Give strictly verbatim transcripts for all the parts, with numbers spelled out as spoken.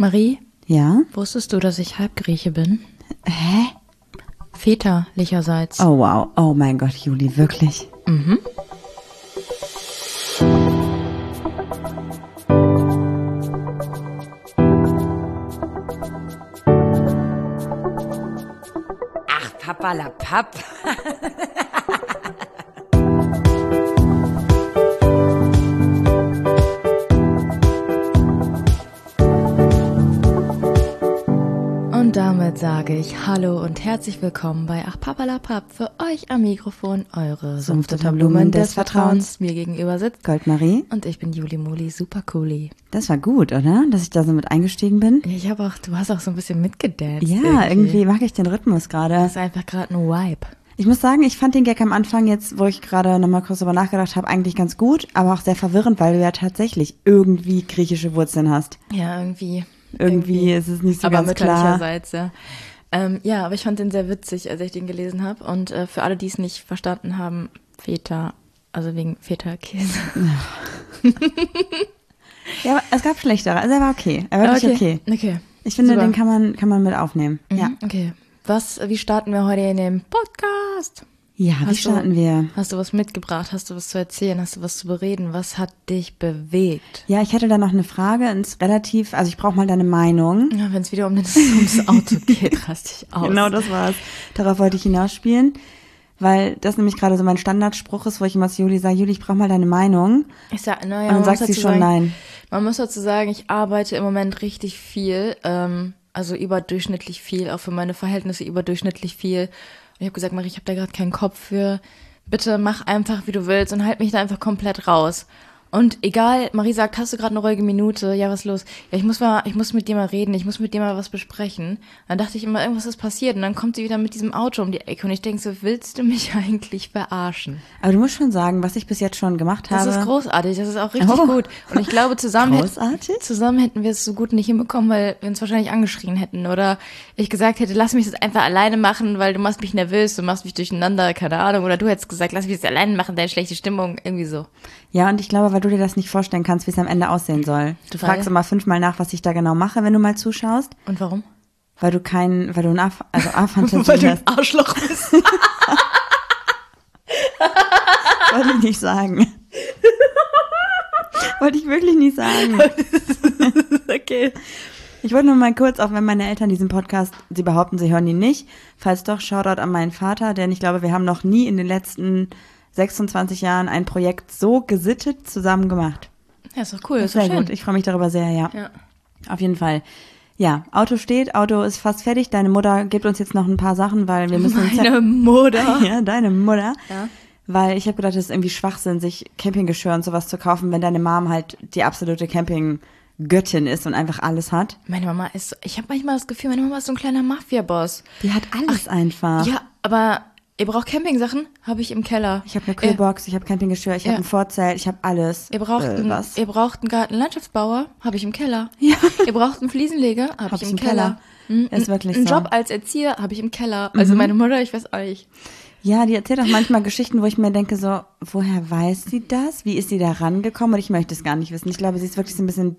Marie, Ja? wusstest du, dass ich Halbgrieche bin? Hä? Väterlicherseits. Oh wow, oh mein Gott, Juli, wirklich? Mhm. Ach, Papalapap. Und damit sage ich Hallo und herzlich willkommen bei Ach Papalapap, für euch am Mikrofon eure Sumpfdotterblumen des Vertrauens. Mir gegenüber sitzt Goldmarie? und ich bin Juli Moli, super cooli. Das war gut, oder? Dass ich da so mit eingestiegen bin. Ich habe auch, du hast auch so ein bisschen mitgedanced. Ja, irgendwie mag ich den Rhythmus gerade. Das ist einfach gerade ein Vibe. Ich muss sagen, ich fand den Gag am Anfang jetzt, wo ich gerade nochmal kurz drüber nachgedacht habe, eigentlich ganz gut, aber auch sehr verwirrend, weil du ja tatsächlich irgendwie griechische Wurzeln hast. Ja, irgendwie. Irgendwie ist es nicht so aber ganz klar. mütterlicherseits, ja. Ähm, ja, aber ich fand den sehr witzig, als ich den gelesen habe. Und äh, für alle, die es nicht verstanden haben, Väter, also wegen Feta-Käse. Ja, aber es gab schlechtere, also er war okay. Er war wirklich okay. okay. Okay. Ich finde, Super. den kann man, kann man mit aufnehmen. Mhm, Ja. Okay. Was, wie starten wir heute in dem Podcast? Ja, wie Hast starten du, wir? Hast du was mitgebracht? Hast du was zu erzählen? Hast du was zu bereden? Was hat dich bewegt? Ja, ich hätte da noch eine Frage, ist relativ, also ich brauche mal deine Meinung. Ja, wenn es wieder um das, ums Auto geht, raste ich aus. Genau, das war's. Darauf wollte ich hinausspielen, weil das nämlich gerade so mein Standardspruch ist, wo ich immer zu Juli sage, Juli, ich brauche mal deine Meinung. Ich sag, naja, Und dann sagt sie schon nein. Man muss dazu sagen, ich arbeite im Moment richtig viel, ähm, also überdurchschnittlich viel, auch für meine Verhältnisse überdurchschnittlich viel. Und ich habe gesagt, Marie, ich habe da gerade keinen Kopf für. Bitte mach einfach, wie du willst und halt mich da einfach komplett raus. Und egal, Marie sagt, hast du gerade eine ruhige Minute? Ja, was ist los? Ja, ich muss mal, ich muss mit dir mal reden, ich muss mit dir mal was besprechen. Dann dachte ich immer, irgendwas ist passiert. Und dann kommt sie wieder mit diesem Auto um die Ecke. Und ich denke so, willst du mich eigentlich verarschen? Aber du musst schon sagen, was ich bis jetzt schon gemacht habe. Das ist großartig, das ist auch richtig Oh. gut. Und ich glaube, zusammen, Großartig? hätten, zusammen hätten wir es so gut nicht hinbekommen, weil wir uns wahrscheinlich angeschrien hätten. Oder ich gesagt hätte, lass mich das einfach alleine machen, weil du machst mich nervös, du machst mich durcheinander, keine Ahnung. Oder du hättest gesagt, lass mich das alleine machen, deine schlechte Stimmung, irgendwie so. Ja, und ich glaube, weil du dir das nicht vorstellen kannst, wie es am Ende aussehen soll. Du Weil? fragst immer fünfmal nach, was ich da genau mache, wenn du mal zuschaust. Und warum? Weil du kein, weil du ein A, also A-Fantasie Weil du ein hast. Arschloch bist. Wollte ich nicht sagen. Wollte ich wirklich nicht sagen. Okay. Ich wollte nur mal kurz, auch wenn meine Eltern diesen Podcast, sie behaupten, sie hören ihn nicht. Falls doch, Shoutout an meinen Vater, denn ich glaube, wir haben noch nie in den letzten sechsundzwanzig Jahren ein Projekt so gesittet zusammen gemacht. Ja, ist doch cool, ist Sehr doch schön. gut, ich freue mich darüber sehr, ja. Ja. Auf jeden Fall. Ja, Auto steht, Auto ist fast fertig. Deine Mutter gibt uns jetzt noch ein paar Sachen, weil wir müssen uns Meine Mutter. ja, deine Mutter. Ja. Weil ich habe gedacht, das ist irgendwie Schwachsinn, sich Campinggeschirr und sowas zu kaufen, wenn deine Mom halt die absolute Campinggöttin ist und einfach alles hat. Meine Mama ist so, ich habe manchmal das Gefühl, meine Mama ist so ein kleiner Mafia-Boss. Die hat alles einfach. Ja, aber ihr braucht Campingsachen? Habe ich im Keller. Ich habe eine Kühlbox, ich habe Campinggeschirr, ich Ja. habe ein Vorzelt, ich habe alles. Ihr braucht, äh, einen, was? ihr braucht einen Gartenlandschaftsbauer? Habe ich im Keller. Ja. Ihr braucht einen Fliesenleger? Habe ich im Keller. Mhm. Ist wirklich Einen so. Job als Erzieher? Habe ich im Keller. Also meine Mutter, ich weiß auch nicht. Ja, die erzählt auch manchmal Geschichten, wo ich mir denke so, woher weiß sie das? Wie ist sie da rangekommen? Und ich möchte es gar nicht wissen. Ich glaube, sie ist wirklich so ein bisschen,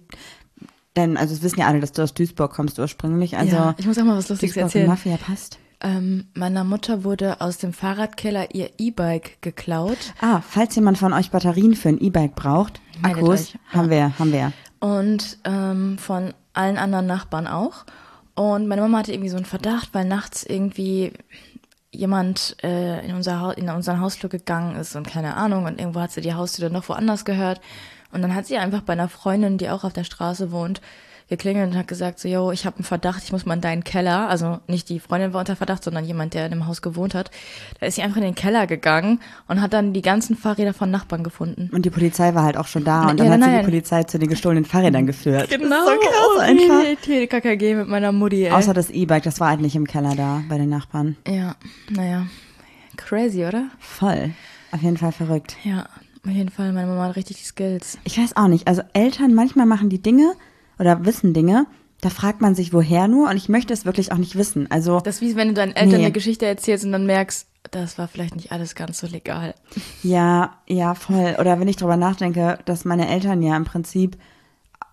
denn, also es wissen ja alle, dass du aus Duisburg kommst ursprünglich. Also Ja, ich muss auch mal was Lustiges Duisburg erzählen. und Mafia passt. Ähm, meiner Mutter wurde aus dem Fahrradkeller ihr E-Bike geklaut. Ah, falls jemand von euch Batterien für ein E-Bike braucht, Meldet Akkus, euch, haben wir, haben wir. Und ähm, von allen anderen Nachbarn auch. Und meine Mama hatte irgendwie so einen Verdacht, weil nachts irgendwie jemand äh, in, unser Haus, in unseren Hausflur gegangen ist und keine Ahnung. Und irgendwo hat sie die Haustür dann noch woanders gehört. Und dann hat sie einfach bei einer Freundin, die auch auf der Straße wohnt, geklingelt und hat gesagt so, yo, ich habe einen Verdacht, ich muss mal in deinen Keller. Also nicht die Freundin war unter Verdacht, sondern jemand, der in dem Haus gewohnt hat. Da ist sie einfach in den Keller gegangen und hat dann die ganzen Fahrräder von Nachbarn gefunden. Und die Polizei war halt auch schon da und dann Ja, hat nein, sie die nein. Polizei zu den gestohlenen Fahrrädern geführt. Genau, Das ist so krass oh, einfach. nee, K K G mit meiner Mutti, ey. Außer das E-Bike, das war halt nicht im Keller da bei den Nachbarn. Ja, naja, crazy, oder? Voll. Auf jeden Fall verrückt. Ja, auf jeden Fall, meine Mama hat richtig die Skills. Ich weiß auch nicht. Also Eltern manchmal machen die Dinge oder wissen Dinge, da fragt man sich woher nur und ich möchte es wirklich auch nicht wissen. Also Das ist wie wenn du deinen Eltern Nee. eine Geschichte erzählst und dann merkst, das war vielleicht nicht alles ganz so legal. ja, ja, voll. Oder wenn ich drüber nachdenke, dass meine Eltern ja im Prinzip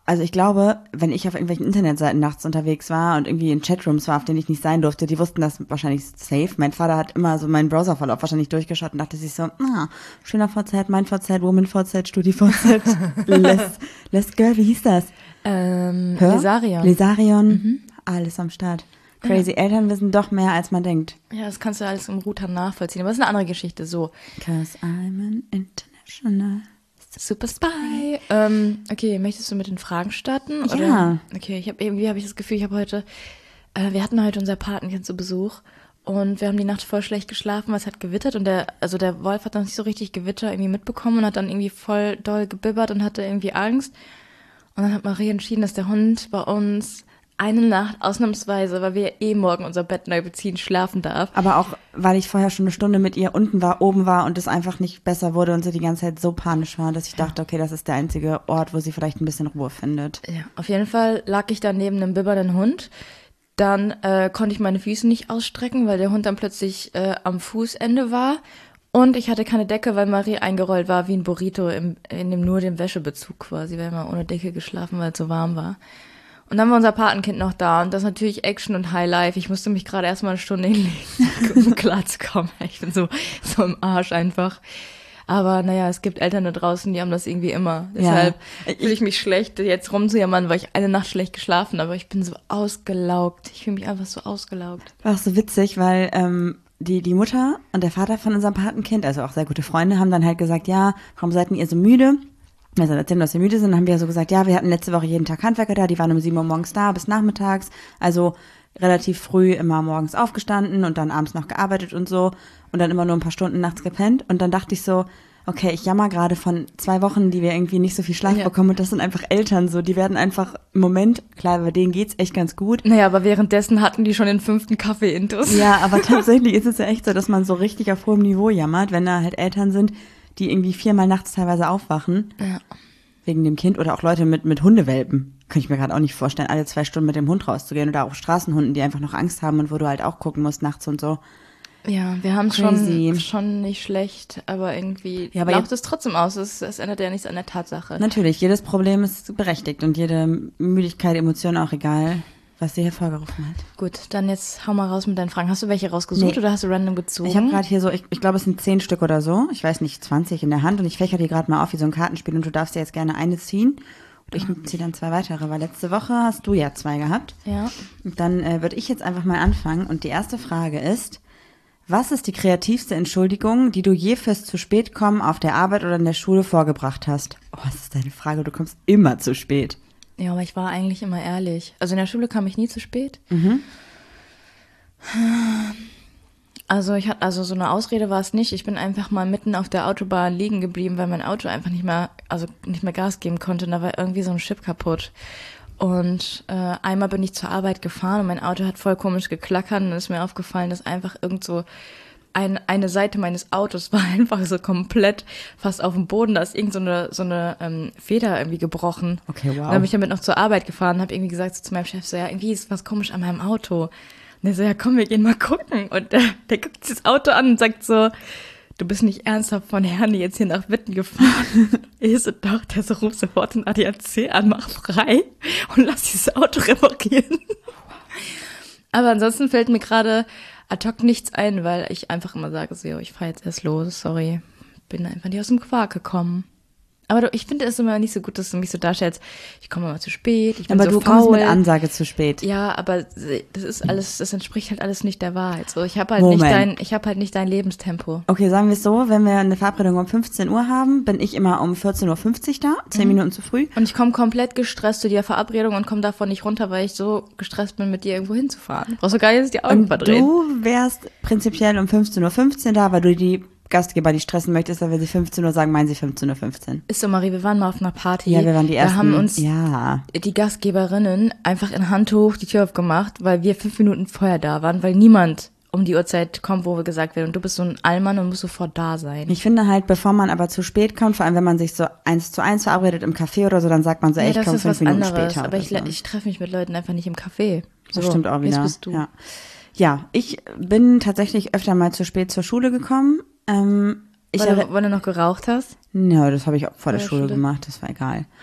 also ich glaube, wenn ich auf irgendwelchen Internetseiten nachts unterwegs war und irgendwie in Chatrooms war, auf denen ich nicht sein durfte, die wussten das wahrscheinlich safe. Mein Vater hat immer so meinen Browserverlauf wahrscheinlich durchgeschaut und dachte sich so, ah, schöner V Z, mein V Z, Woman V Z, Studi V Z, Les, Les Girl, wie hieß das? Ähm, Hör? Lesarion. Lesarion, mhm. Alles am Start. Crazy, ja. Eltern wissen doch mehr, als man denkt. Ja, das kannst du alles im Router nachvollziehen, aber das ist eine andere Geschichte, so. Cause I'm an international Super Spy. Ähm, okay, möchtest du mit den Fragen starten? Oder? Ja. Okay, ich habe irgendwie habe ich das Gefühl, ich habe heute, äh, wir hatten heute unser Patenkind zu Besuch und wir haben die Nacht voll schlecht geschlafen, weil es hat gewittert und der, also der Wolf hat dann nicht so richtig Gewitter irgendwie mitbekommen und hat dann irgendwie voll doll gebibbert und hatte irgendwie Angst. Und dann hat Marie entschieden, dass der Hund bei uns eine Nacht ausnahmsweise, weil wir eh morgen unser Bett neu beziehen, schlafen darf. Aber auch, weil ich vorher schon eine Stunde mit ihr unten war, oben war und es einfach nicht besser wurde und sie die ganze Zeit so panisch war, dass ich ja. dachte, okay, das ist der einzige Ort, wo sie vielleicht ein bisschen Ruhe findet. Ja, auf jeden Fall lag ich da neben einem bibbernden Hund. Dann äh, konnte ich meine Füße nicht ausstrecken, weil der Hund dann plötzlich äh, am Fußende war. Und ich hatte keine Decke, weil Marie eingerollt war wie ein Burrito im, in dem nur dem Wäschebezug quasi. Wir haben ja ohne Decke geschlafen, weil es so warm war. Und dann war unser Patenkind noch da und das ist natürlich Action und Highlife. Ich musste mich gerade erstmal eine Stunde hinlegen, um klarzukommen. Ich bin so, so im Arsch einfach. Aber naja, es gibt Eltern da draußen, die haben das irgendwie immer. Deshalb ja. fühle ich mich schlecht, jetzt rumzujammern, weil ich eine Nacht schlecht geschlafen habe. Aber ich bin so ausgelaugt. Ich fühle mich einfach so ausgelaugt. War auch so witzig, weil ähm, die, die Mutter und der Vater von unserem Patenkind, also auch sehr gute Freunde, haben dann halt gesagt, ja, warum seid ihr so müde? Also erzählen, dass wir müde sind, dann haben wir ja so gesagt, ja, wir hatten letzte Woche jeden Tag Handwerker da, die waren um sieben Uhr morgens da bis nachmittags, also relativ früh immer morgens aufgestanden und dann abends noch gearbeitet und so und dann immer nur ein paar Stunden nachts gepennt und dann dachte ich so, okay, ich jammer gerade von zwei Wochen, die wir irgendwie nicht so viel Schlaf ja. bekommen und das sind einfach Eltern so, die werden einfach im Moment, klar, bei denen geht's echt ganz gut. Naja, aber währenddessen hatten die schon den fünften Kaffee-Intus. Ja, aber tatsächlich ist es ja echt so, dass man so richtig auf hohem Niveau jammert, wenn da halt Eltern sind, die irgendwie viermal nachts teilweise aufwachen. Ja. Wegen dem Kind oder auch Leute mit, mit Hundewelpen. Könnte ich mir gerade auch nicht vorstellen, alle zwei Stunden mit dem Hund rauszugehen oder auch Straßenhunden, die einfach noch Angst haben und wo du halt auch gucken musst nachts und so. Ja, wir haben es schon, schon nicht schlecht, aber irgendwie ja, aber lauft es trotzdem aus. Es, es ändert ja nichts an der Tatsache. Natürlich, jedes Problem ist berechtigt und jede Müdigkeit, Emotion auch egal, was sie hervorgerufen hat. Gut, dann jetzt hau mal raus mit deinen Fragen. Hast du welche rausgesucht nee. oder hast du random gezogen? Ich habe gerade hier so, ich, ich glaube, es sind zehn Stück oder so. Ich weiß nicht, zwanzig in der Hand und ich fächer die gerade mal auf wie so ein Kartenspiel und du darfst dir jetzt gerne eine ziehen. Und ich ziehe dann zwei weitere, weil letzte Woche hast du ja zwei gehabt. Ja. Und dann äh, würde ich jetzt einfach mal anfangen und die erste Frage ist, was ist die kreativste Entschuldigung, die du je fürs zu spät kommen auf der Arbeit oder in der Schule vorgebracht hast? Oh, das ist deine Frage, du kommst immer zu spät. Ja, aber ich war eigentlich immer ehrlich. Also in der Schule kam ich nie zu spät. Mhm. Also ich hatte, also so eine Ausrede war es nicht. Ich bin einfach mal mitten auf der Autobahn liegen geblieben, weil mein Auto einfach nicht mehr, also nicht mehr Gas geben konnte. Und da war irgendwie so ein Chip kaputt. Und äh, einmal bin ich zur Arbeit gefahren und mein Auto hat voll komisch geklackert und ist mir aufgefallen, dass einfach irgend so ein, eine Seite meines Autos war einfach so komplett fast auf dem Boden. Da ist irgend so eine, so eine ähm, Feder irgendwie gebrochen. Okay, wow. Und dann bin ich damit noch zur Arbeit gefahren und habe irgendwie gesagt so zu meinem Chef so, ja, irgendwie ist was komisch an meinem Auto. Und er so, ja komm, wir gehen mal gucken. Und der, der guckt sich das Auto an und sagt so, du bist nicht ernsthaft von Herne jetzt hier nach Witten gefahren. Ich so, doch, der so, ruf sofort den A D A C an, mach frei und lass dieses Auto reparieren. Aber ansonsten fällt mir gerade ad hoc nichts ein, weil ich einfach immer sage, so, ich fahr jetzt erst los, sorry. Bin einfach nicht aus dem Quark gekommen. Aber du, ich finde es immer nicht so gut, dass du mich so darstellst, ich komme immer zu spät, ich bin aber so du faul. kommst mit Ansage zu spät. Ja, aber das ist alles, das entspricht halt alles nicht der Wahrheit. So, ich habe halt Moment. nicht dein, ich habe halt nicht dein Lebenstempo. Okay, sagen wir es so, wenn wir eine Verabredung um fünfzehn Uhr haben, bin ich immer um vierzehn Uhr fünfzig da, zehn mhm. Minuten zu früh. Und ich komme komplett gestresst zu der Verabredung und komme davon nicht runter, weil ich so gestresst bin, mit dir irgendwo hinzufahren. Brauchst du gar nicht die Augen und verdrehen. Du wärst prinzipiell um fünfzehn Uhr fünfzehn da, weil du die Gastgeber, die stressen möchtest, aber wenn sie fünfzehn Uhr sagen, meinen sie fünfzehn Uhr fünfzehn. Ist so, Marie, wir waren mal auf einer Party. Ja, wir waren die ersten. Da haben uns ja. die Gastgeberinnen einfach in Handtuch die Tür aufgemacht, weil wir fünf Minuten vorher da waren, weil niemand um die Uhrzeit kommt, wo wir gesagt werden, und du bist so ein Allmann und musst sofort da sein. Ich finde halt, bevor man aber zu spät kommt, vor allem wenn man sich so eins zu eins verabredet im Café oder so, dann sagt man so, ey, ja, ich komme fünf Minuten anderes, später. Aber ich, so. ich treffe mich mit Leuten einfach nicht im Café. So, das stimmt auch wieder. Jetzt bist du. Ja. ja, ich bin tatsächlich öfter mal zu spät zur Schule gekommen. Ähm, Ich weil, du, weil du noch geraucht hast? Ja, das habe ich auch vor der ja, Schule Schule gemacht, das war egal.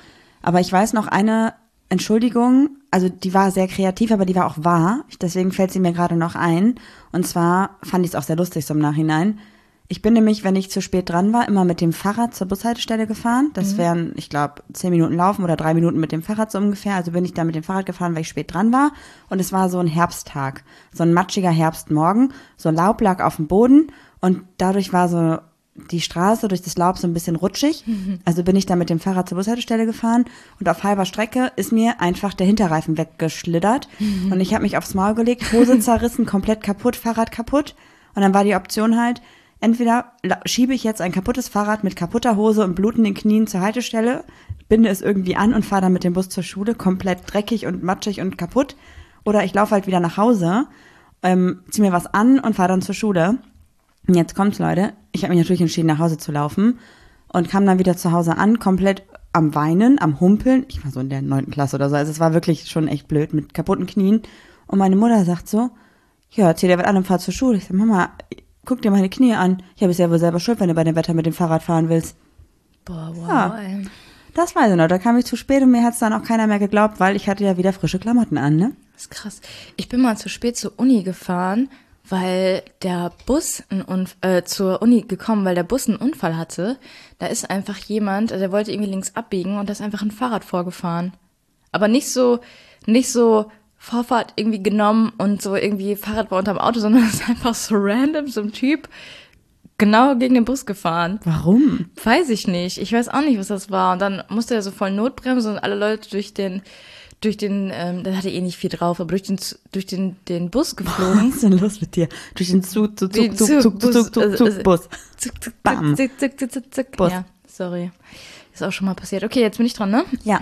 Aber ich weiß noch eine Entschuldigung, also die war sehr kreativ, aber die war auch wahr. Deswegen fällt sie mir gerade noch ein. Und zwar fand ich es auch sehr lustig so im Nachhinein. Ich bin nämlich, wenn ich zu spät dran war, immer mit dem Fahrrad zur Bushaltestelle gefahren. Das mhm. wären, ich glaube, zehn Minuten laufen oder drei Minuten mit dem Fahrrad so ungefähr. Also bin ich da mit dem Fahrrad gefahren, weil ich spät dran war. Und es war so ein Herbsttag, so ein matschiger Herbstmorgen. So Laub lag auf dem Boden und dadurch war so die Straße durch das Laub so ein bisschen rutschig. Mhm. Also bin ich da mit dem Fahrrad zur Bushaltestelle gefahren und auf halber Strecke ist mir einfach der Hinterreifen weggeschlittert. Mhm. Und ich habe mich aufs Maul gelegt, Hose zerrissen, komplett kaputt, Fahrrad kaputt. Und dann war die Option halt, entweder schiebe ich jetzt ein kaputtes Fahrrad mit kaputter Hose und blutenden Knien zur Haltestelle, binde es irgendwie an und fahre dann mit dem Bus zur Schule, komplett dreckig und matschig und kaputt. Oder ich laufe halt wieder nach Hause, ähm, ziehe mir was an und fahre dann zur Schule. Und jetzt kommt's, Leute. Ich habe mich natürlich entschieden, nach Hause zu laufen und kam dann wieder zu Hause an, komplett am Weinen, am Humpeln. Ich war so in der neunten Klasse oder so. Also es war wirklich schon echt blöd mit kaputten Knien. Und meine Mutter sagt so, ja, zieh dir was an und fahr zur Schule. Ich sag, Mama, guck dir meine Knie an. Ich habe es ja wohl selber schuld, wenn du bei dem Wetter mit dem Fahrrad fahren willst. Boah, wow, ja, ey. Das weiß ich noch. Da kam ich zu spät und mir hat's dann auch keiner mehr geglaubt, weil ich hatte ja wieder frische Klamotten an, ne? Das ist krass. Ich bin mal zu spät zur Uni gefahren, weil der Bus einen Unf- äh, zur Uni gekommen, weil der Bus einen Unfall hatte. Da ist einfach jemand, der wollte irgendwie links abbiegen und da ist einfach ein Fahrrad vorgefahren. Aber nicht so, nicht so Vorfahrt irgendwie genommen und so irgendwie Fahrrad war unterm Auto, sondern es ist einfach so random, so ein Typ genau gegen den Bus gefahren. Warum? Weiß ich nicht. Ich weiß auch nicht, was das war. Und dann musste er so voll Notbremse und alle Leute durch den durch den, ähm, da hatte eh nicht viel drauf, aber durch den durch den den Bus geflogen. Was ist denn los mit dir? Durch den Zug, Zug, Zug, Zug, Zug, Zug, Zug, Zug, Zug, Bus. Zuck, zuck, Bam. zuck, zuck, zuck, zuck, zuck. Bus. Ja, sorry. Ist auch schon mal passiert. Okay, jetzt bin ich dran, ne? Ja.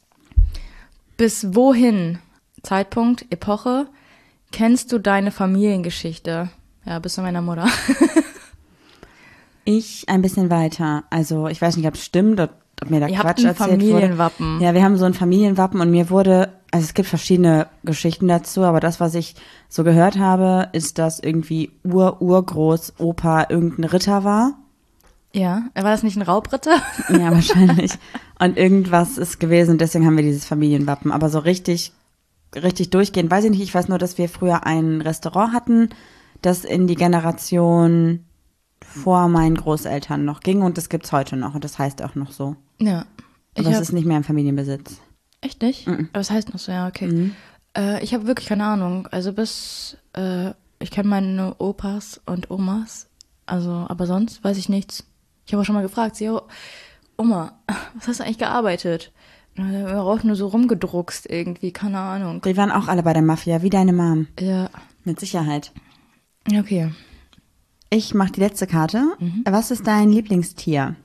Bis wohin? Zeitpunkt, Epoche. Kennst du deine Familiengeschichte? Ja, bis zu meiner Mutter. Ich ein bisschen weiter. Also ich weiß nicht, ob es stimmt, ob, ob mir da Ihr Quatsch habt ein erzählt wurde. Familienwappen. Ja, wir haben so ein Familienwappen und mir wurde, also es gibt verschiedene Geschichten dazu, aber das, was ich so gehört habe, ist, dass irgendwie Ur-Urgroß-Opa irgendein Ritter war. Ja, war das nicht ein Raubritter? Ja, wahrscheinlich. Und irgendwas ist gewesen, deswegen haben wir dieses Familienwappen. Aber so richtig, richtig durchgehend, weiß ich nicht. Ich weiß nur, dass wir früher ein Restaurant hatten, das in die Generation vor meinen Großeltern noch ging und das gibt's heute noch und das heißt auch noch so. Ja. Aber es ist nicht mehr im Familienbesitz. Echt nicht? Mhm. Aber es heißt noch so, ja, okay. Mhm. Äh, ich habe wirklich keine Ahnung. Also bis, äh, ich kenne meine Opas und Omas, also, aber sonst weiß ich nichts. Ich habe auch schon mal gefragt, so, Oma, was hast du eigentlich gearbeitet? Und dann haben wir auch nur so rumgedruckst irgendwie, keine Ahnung. Die waren auch alle bei der Mafia, wie deine Mom. Ja. Mit Sicherheit. Okay. Ich mache die letzte Karte. Mhm. Was ist dein Lieblingstier?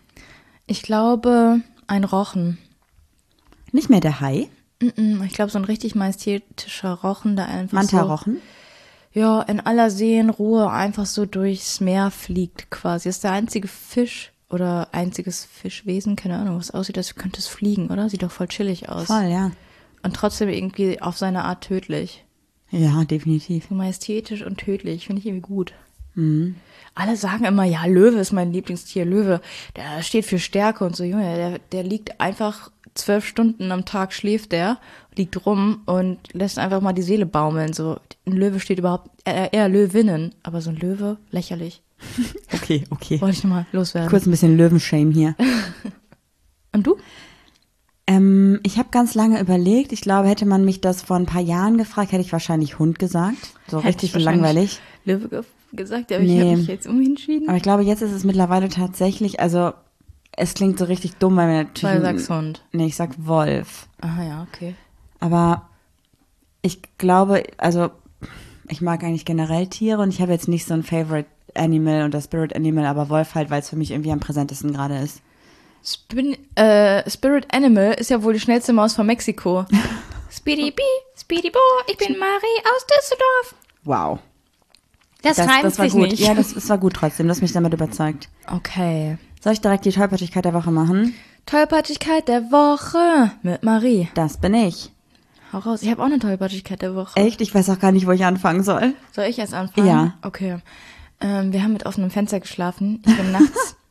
Ich glaube, ein Rochen. Nicht mehr der Hai? Mm-mm, ich glaube, so ein richtig majestätischer Rochen, der einfach Manta-Rochen? so, ja, in aller Seelenruhe einfach so durchs Meer fliegt quasi. Ist der einzige Fisch oder einziges Fischwesen, keine Ahnung, was aussieht, als könnte es fliegen, oder? Sieht doch voll chillig aus. Voll, ja. Und trotzdem irgendwie auf seine Art tödlich. Ja, definitiv. So majestätisch und tödlich, finde ich irgendwie gut. Mhm. Alle sagen immer, ja, Löwe ist mein Lieblingstier. Löwe, der steht für Stärke und so. Junge, der, der liegt einfach zwölf Stunden am Tag, schläft der, liegt rum und lässt einfach mal die Seele baumeln. So, ein Löwe steht überhaupt, eher, eher Löwinnen, aber so ein Löwe, lächerlich. Okay, okay. Wollte ich nochmal loswerden. Kurz ein bisschen Löwenshame hier. Und du? Ähm, ich habe ganz lange überlegt. Ich glaube, hätte man mich das vor ein paar Jahren gefragt, hätte ich wahrscheinlich Hund gesagt. So Hätte richtig ich wahrscheinlich langweilig. Löwe ge- gesagt, aber Nee. ich habe mich jetzt umentschieden. Aber ich glaube, jetzt ist es mittlerweile tatsächlich, also es klingt so richtig dumm, weil wir natürlich... Weil du sagst Hund. Nee, ich sag Wolf. Aha, ja, okay. Aber ich glaube, also ich mag eigentlich generell Tiere und ich habe jetzt nicht so ein Favorite Animal und das Spirit Animal, aber Wolf halt, weil es für mich irgendwie am präsentesten gerade ist. Spin, äh, Spirit Animal ist ja wohl die schnellste Maus von Mexiko. Speedy Bee, Speedy Bo, ich bin Marie aus Düsseldorf. Wow. Das, Das, reimt das war sich gut. nicht. Ja, das, das war gut trotzdem. Du hast mich damit überzeugt. Okay. Soll ich direkt die Tollpatschigkeit der Woche machen? Tollpatschigkeit der Woche mit Marie. Das bin ich. Hau raus. Ich habe auch eine Tollpatschigkeit der Woche. Echt? Ich weiß auch gar nicht, wo ich anfangen soll. Soll ich erst anfangen? Ja. Okay. Ähm, wir haben mit offenem Fenster geschlafen. Ich bin nachts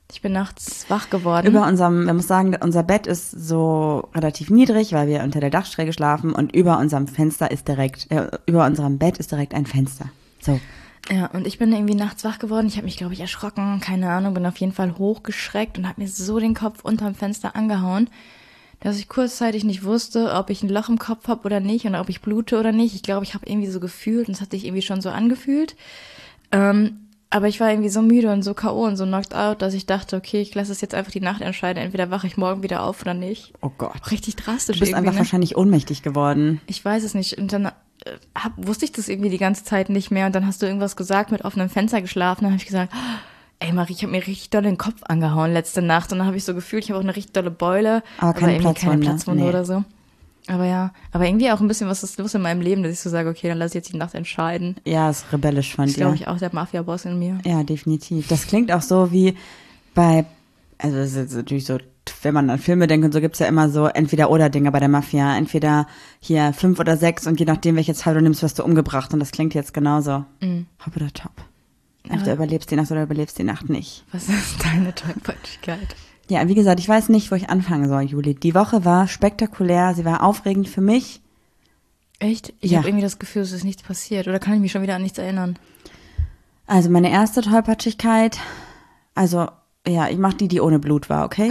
Ich bin nachts wach geworden. Über unserem, man muss sagen, unser Bett ist so relativ niedrig, weil wir unter der Dachschräge schlafen und über unserem Fenster ist direkt, äh, über unserem Bett ist direkt ein Fenster. So. Ja, und ich bin irgendwie nachts wach geworden. Ich habe mich, glaube ich, erschrocken, keine Ahnung, bin auf jeden Fall hochgeschreckt und habe mir so den Kopf unterm Fenster angehauen, dass ich kurzzeitig nicht wusste, ob ich ein Loch im Kopf habe oder nicht und ob ich blute oder nicht. Ich glaube, ich habe irgendwie so gefühlt und es hat sich irgendwie schon so angefühlt. Ähm, aber ich war irgendwie so müde und so K O und so knocked out, dass ich dachte, okay, ich lasse es jetzt einfach die Nacht entscheiden. Entweder wache ich morgen wieder auf oder nicht. Oh Gott. Richtig drastisch Du bist irgendwie, einfach ne? wahrscheinlich ohnmächtig geworden. Ich weiß es nicht. Und dann äh, hab, wusste ich das irgendwie die ganze Zeit nicht mehr. Und dann hast du irgendwas gesagt, mit offenem Fenster geschlafen. Dann habe ich gesagt, ey Marie, ich habe mir richtig doll den Kopf angehauen letzte Nacht. Und dann habe ich so gefühlt, ich habe auch eine richtig dolle Beule. Aber keine irgendwie Platzwunde. keine Platzwunde Nee. oder so. Aber ja, aber irgendwie auch ein bisschen, was ist los in meinem Leben, dass ich so sage, okay, dann lass ich jetzt die Nacht entscheiden. Ja, ist rebellisch von Das ist, dir. glaube ich, auch der Mafia-Boss in mir. Ja, definitiv. Das klingt auch so wie bei, also es ist natürlich so, wenn man an Filme denkt und so, gibt's ja immer so Entweder-oder-Dinge bei der Mafia. Entweder hier fünf oder sechs und je nachdem, welches Teil du nimmst, wirst du umgebracht. Und das klingt jetzt genauso. Mhm. Hopp oder top. Entweder überlebst die Nacht oder überlebst die Nacht nicht. Was ist deine Tollpatschigkeit? Ja, wie gesagt, ich weiß nicht, wo ich anfangen soll, Juli. Die Woche war spektakulär, sie war aufregend für mich. Echt? Ich Ja. habe irgendwie das Gefühl, es ist nichts passiert. Oder kann ich mich schon wieder an nichts erinnern? Also meine erste Tollpatschigkeit, also ja, ich mach die, die ohne Blut war, okay?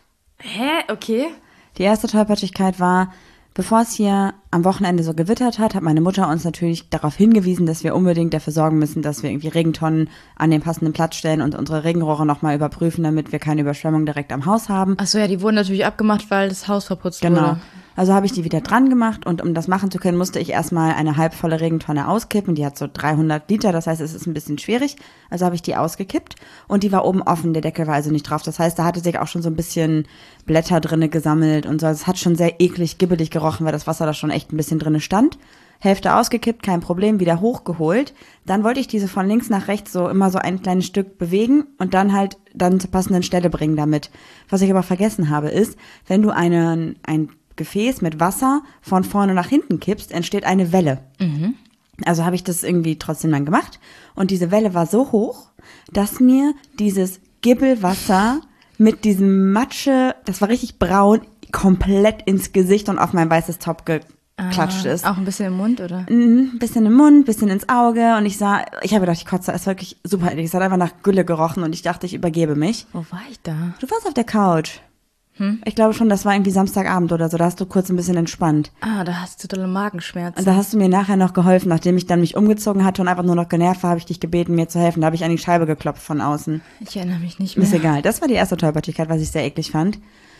Hä? Okay. Die erste Tollpatschigkeit war, bevor es hier am Wochenende so gewittert hat, hat meine Mutter uns natürlich darauf hingewiesen, dass wir unbedingt dafür sorgen müssen, dass wir irgendwie Regentonnen an den passenden Platz stellen und unsere Regenrohre nochmal überprüfen, damit wir keine Überschwemmung direkt am Haus haben. Achso, ja, die wurden natürlich abgemacht, weil das Haus verputzt Genau. wurde. Also habe ich die wieder dran gemacht und um das machen zu können, musste ich erstmal eine halbvolle Regentonne auskippen. Die hat so dreihundert Liter, das heißt, es ist ein bisschen schwierig. Also habe ich die ausgekippt und die war oben offen, der Deckel war also nicht drauf. Das heißt, da hatte sich auch schon so ein bisschen Blätter drinne gesammelt und so. Es hat schon sehr eklig, gibbelig gerochen, weil das Wasser da schon echt ein bisschen drinne stand. Hälfte ausgekippt, kein Problem, wieder hochgeholt. Dann wollte ich diese von links nach rechts so immer so ein kleines Stück bewegen und dann halt dann zur passenden Stelle bringen damit. Was ich aber vergessen habe, ist, wenn du einen, ein Gefäß mit Wasser von vorne nach hinten kippst, entsteht eine Welle. Mhm. Also habe ich das irgendwie trotzdem dann gemacht. Und diese Welle war so hoch, dass mir dieses Gibbelwasser mit diesem Matsche, das war richtig braun, komplett ins Gesicht und auf mein weißes Top geklatscht ist. Auch ein bisschen im Mund, oder? Ein bisschen im Mund, bisschen ins Auge. Und ich sah, ich habe gedacht, ich kotze, es ist wirklich super eklig. Es hat einfach nach Gülle gerochen und ich dachte, ich übergebe mich. Wo war ich da? Du warst auf der Couch. Hm? Ich glaube schon, das war irgendwie Samstagabend oder so. Da hast du kurz ein bisschen entspannt. Ah, da hast du dolle Magenschmerzen. Und da hast du mir nachher noch geholfen, nachdem ich dann mich umgezogen hatte und einfach nur noch genervt war, habe ich dich gebeten, mir zu helfen. Da habe ich an die Scheibe geklopft von außen. Ich erinnere mich nicht mehr. Ist egal. Das war die erste Tollpatschigkeit, was ich sehr eklig fand.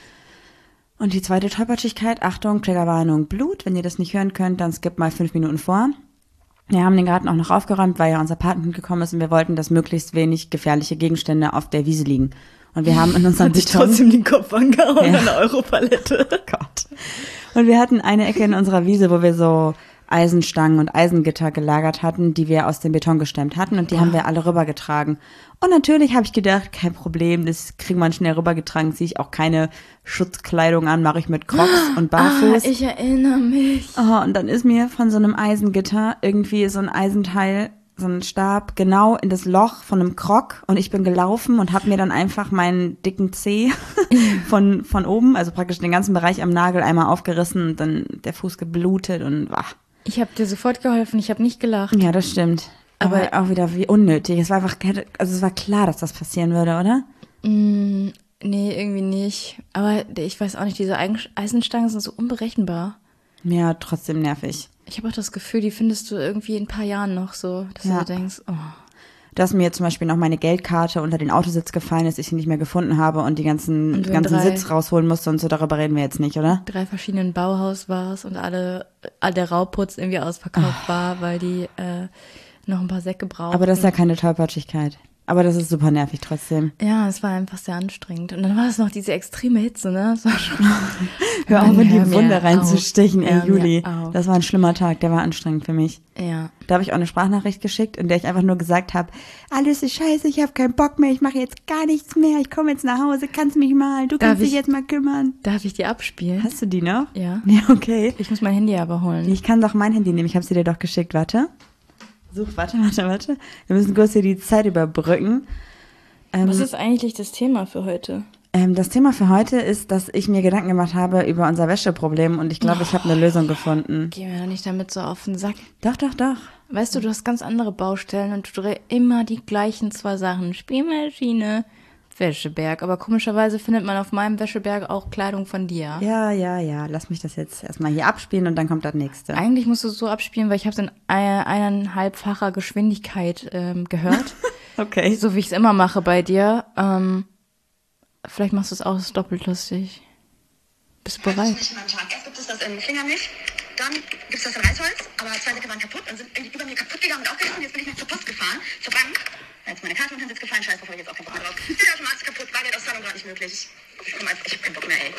Und die zweite Tollpatschigkeit, Achtung, Triggerwarnung, Blut. Wenn ihr das nicht hören könnt, dann skippt mal fünf Minuten vor. Wir haben den Garten auch noch aufgeräumt, weil ja unser Partner gekommen ist und wir wollten, dass möglichst wenig gefährliche Gegenstände auf der Wiese liegen. Und wir haben in unserem Beton... den Kopf angehauen Ja. an eine Europalette. Gott. Und wir hatten eine Ecke in unserer Wiese, wo wir so Eisenstangen und Eisengitter gelagert hatten, die wir aus dem Beton gestemmt hatten und die haben wir alle rübergetragen. Und natürlich habe ich gedacht, kein Problem, das kriegt man schnell rübergetragen, ziehe ich auch keine Schutzkleidung an, mache ich mit Crocs und barfuß. Ah, ich erinnere mich. Oh, und dann ist mir von so einem Eisengitter irgendwie so ein Eisenteil, so ein Stab, genau in das Loch von einem Croc und ich bin gelaufen und habe mir dann einfach meinen dicken Zeh von, von oben, also praktisch den ganzen Bereich am Nagel einmal aufgerissen und dann der Fuß geblutet und wach. Ich habe dir sofort geholfen, ich habe nicht gelacht. Ja, das stimmt. Aber auch wieder wie unnötig. Es war einfach, also es war klar, dass das passieren würde, oder? Mm, nee, irgendwie nicht. Aber ich weiß auch nicht, diese Eigen- Eisenstangen sind so unberechenbar. Ja, trotzdem nervig. Ich habe auch das Gefühl, die findest du irgendwie in ein paar Jahren noch so, dass Ja. du dir denkst, oh. Dass mir zum Beispiel noch meine Geldkarte unter den Autositz gefallen ist, ich sie nicht mehr gefunden habe und die ganzen, Und du in ganzen drei- Sitz rausholen musste und so, darüber reden wir jetzt nicht, oder? drei verschiedenen Bauhaus warst und alle, all der Rauputz irgendwie ausverkauft war, weil die äh, noch ein paar Säcke brauchten. Aber das ist ja keine Tollpatschigkeit. Aber das ist super nervig trotzdem. Ja, es war einfach sehr anstrengend. Und dann war es noch diese extreme Hitze, ne? Das war schon Hör auf, Mann, in hör die mir Wunde reinzustechen, auf. ey, Hör mir Juli. auf. Das war ein schlimmer Tag, der war anstrengend für mich. Ja. Da habe ich auch eine Sprachnachricht geschickt, in der ich einfach nur gesagt habe, alles ist scheiße, ich habe keinen Bock mehr, ich mache jetzt gar nichts mehr, ich komme jetzt nach Hause, kannst mich mal, du Darf kannst dich ich- jetzt mal kümmern. Darf ich die abspielen? Hast du die noch? Ja. Ja, okay. Ich muss mein Handy aber holen. Ich kann doch mein Handy nehmen, ich habe sie dir doch geschickt, warte. Such, warte, warte, warte. Wir müssen kurz hier die Zeit überbrücken. Ähm, Was ist eigentlich das Thema für heute? ähm, das Thema für heute ist, dass ich mir Gedanken gemacht habe über unser Wäscheproblem und ich glaube, ich habe eine Lösung gefunden. Geh mir doch nicht damit so auf den Sack. Doch, doch, doch. Weißt du, du hast ganz andere Baustellen und du drehst immer die gleichen zwei Sachen. Spielmaschine, Wäscheberg. Aber komischerweise findet man auf meinem Wäscheberg auch Kleidung von dir. Ja, ja, ja. Lass mich das jetzt erstmal hier abspielen und dann kommt das nächste. Eigentlich musst du es so abspielen, weil ich habe es in ein- eineinhalbfacher Geschwindigkeit ähm, gehört. Okay. So wie ich es immer mache bei dir. Ähm, vielleicht machst du es auch doppelt lustig. Bist du bereit? Nicht in meinem Tag. Erst gibt es das in Fingermilch, dann gibt es das in Reisholz, aber zwei Säcke waren kaputt und sind irgendwie über mir kaputt gegangen und aufgerissen. Jetzt bin ich noch zur Post gefahren, zur Bank. Da ist meine Karte unter den Sitz gefallen, scheiß, bevor ich jetzt auch keinen Bock mehr drauf. Der Automat ist kaputt, Bargeldauszahlung gerade nicht möglich. Ich komm einfach, ich hab keinen Bock mehr, ey.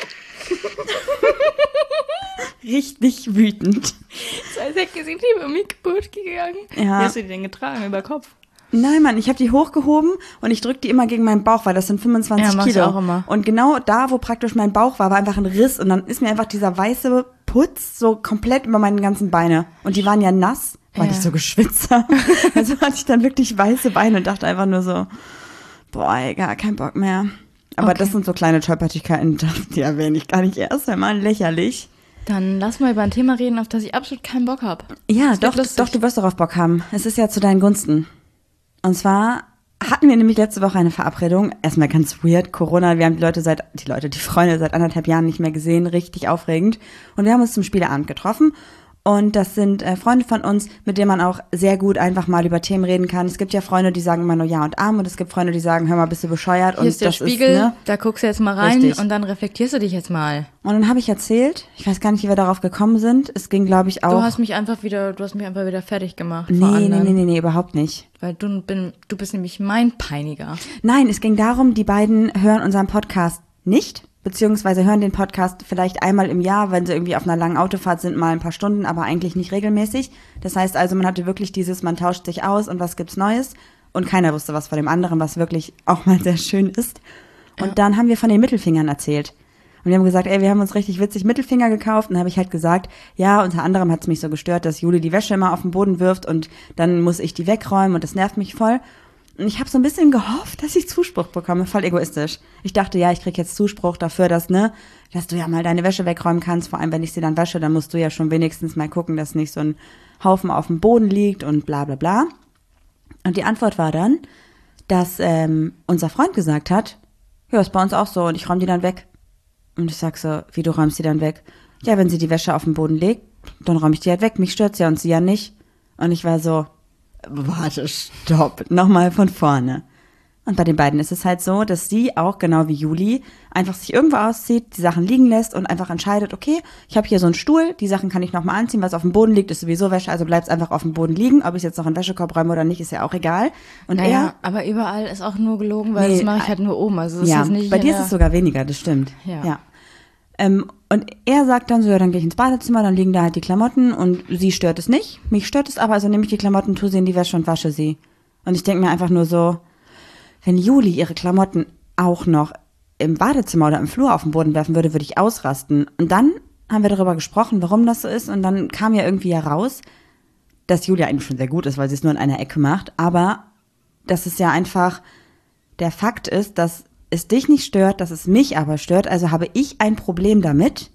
Richtig wütend. Zwei Säcke sind über mich kaputt gegangen. Ja. Wie hast du die denn getragen? Über Kopf? Nein, Mann, ich habe die hochgehoben und ich drücke die immer gegen meinen Bauch, weil das sind fünfundzwanzig Ja, mach ich Kilo. auch immer. Und genau da, wo praktisch mein Bauch war, war einfach ein Riss und dann ist mir einfach dieser weiße Putz so komplett über meine ganzen Beine. Und die waren ja nass, weil Ja. ich so geschwitzt habe. Also hatte ich dann wirklich weiße Beine und dachte einfach nur so, boah, ey, gar kein Bock mehr. Aber Okay. das sind so kleine Tollpatschigkeiten, die erwähne ich gar nicht erst einmal, lächerlich. Dann lass mal über ein Thema reden, auf das ich absolut keinen Bock habe. Ja, Das wird doch, lustig. doch, du wirst darauf Bock haben. Es ist ja zu deinen Gunsten. Und zwar hatten wir nämlich letzte Woche eine Verabredung. Erstmal ganz weird, Corona. Wir haben die Leute seit, die Leute, die Freunde seit anderthalb Jahren nicht mehr gesehen. Richtig aufregend. Und wir haben uns zum Spieleabend getroffen. Und das sind äh, Freunde von uns, mit denen man auch sehr gut einfach mal über Themen reden kann. Es gibt ja Freunde, die sagen immer nur Ja und Arm. Und es gibt Freunde, die sagen, hör mal, bist du bescheuert? Hier Und ist der das Spiegel, ist, ne? da guckst du jetzt mal rein Richtig. und dann reflektierst du dich jetzt mal. Und dann habe ich erzählt, ich weiß gar nicht, wie wir darauf gekommen sind. Es ging, glaube ich, auch. Du hast mich einfach wieder, du hast mich einfach wieder fertig gemacht vor nee, nee, anderen. nee, nee, nee, überhaupt nicht. Weil du, bin, du bist nämlich mein Peiniger. Nein, es ging darum, die beiden hören unseren Podcast nicht, beziehungsweise hören den Podcast vielleicht einmal im Jahr, wenn sie irgendwie auf einer langen Autofahrt sind, mal ein paar Stunden, aber eigentlich nicht regelmäßig. Das heißt also, man hatte wirklich dieses, man tauscht sich aus und was gibt's Neues und keiner wusste was von dem anderen, was wirklich auch mal sehr schön ist. Und Ja. dann haben wir von den Mittelfingern erzählt. Und wir haben gesagt, ey, wir haben uns richtig witzig Mittelfinger gekauft. Und dann habe ich halt gesagt, ja, unter anderem hat es mich so gestört, dass Juli die Wäsche immer auf den Boden wirft und dann muss ich die wegräumen und das nervt mich voll. Und ich habe so ein bisschen gehofft, dass ich Zuspruch bekomme, voll egoistisch. Ich dachte, ja, ich krieg jetzt Zuspruch dafür, dass, ne, dass du ja mal deine Wäsche wegräumen kannst. Vor allem, wenn ich sie dann wasche, dann musst du ja schon wenigstens mal gucken, dass nicht so ein Haufen auf dem Boden liegt und bla bla bla. Und die Antwort war dann, dass ähm, unser Freund gesagt hat, ja, ist bei uns auch so und ich räume die dann weg. Und ich sag so, wie, du räumst die dann weg? Ja, wenn sie die Wäsche auf den Boden legt, dann räume ich die halt weg. Mich stört's ja und sie ja nicht. Und ich war so, warte, stopp, nochmal von vorne. Und bei den beiden ist es halt so, dass sie auch, genau wie Juli, einfach sich irgendwo auszieht, die Sachen liegen lässt und einfach entscheidet, okay, ich habe hier so einen Stuhl, die Sachen kann ich nochmal anziehen, was auf dem Boden liegt, ist sowieso Wäsche, also bleibt's einfach auf dem Boden liegen. Ob ich jetzt noch einen Wäschekorb räume oder nicht, ist ja auch egal. Und Naja, aber überall ist auch nur gelogen, weil Nee, das mache ich halt nur oben. Also das ja, ist nicht bei in dir ist der- es sogar weniger, das stimmt. Ja. ja. Ähm, und er sagt dann so, ja, dann gehe ich ins Badezimmer, dann liegen da halt die Klamotten und sie stört es nicht. Mich stört es aber, also nehme ich die Klamotten, tue sie in die Wäsche und wasche sie. Und ich denke mir einfach nur so, wenn Juli ihre Klamotten auch noch im Badezimmer oder im Flur auf den Boden werfen würde, würde ich ausrasten. Und dann haben wir darüber gesprochen, warum das so ist. Und dann kam ja irgendwie heraus, dass Julia eigentlich schon sehr gut ist, weil sie es nur in einer Ecke macht. Aber dass es ja einfach der Fakt ist, dass es dich nicht stört, dass es mich aber stört. Also habe ich ein Problem damit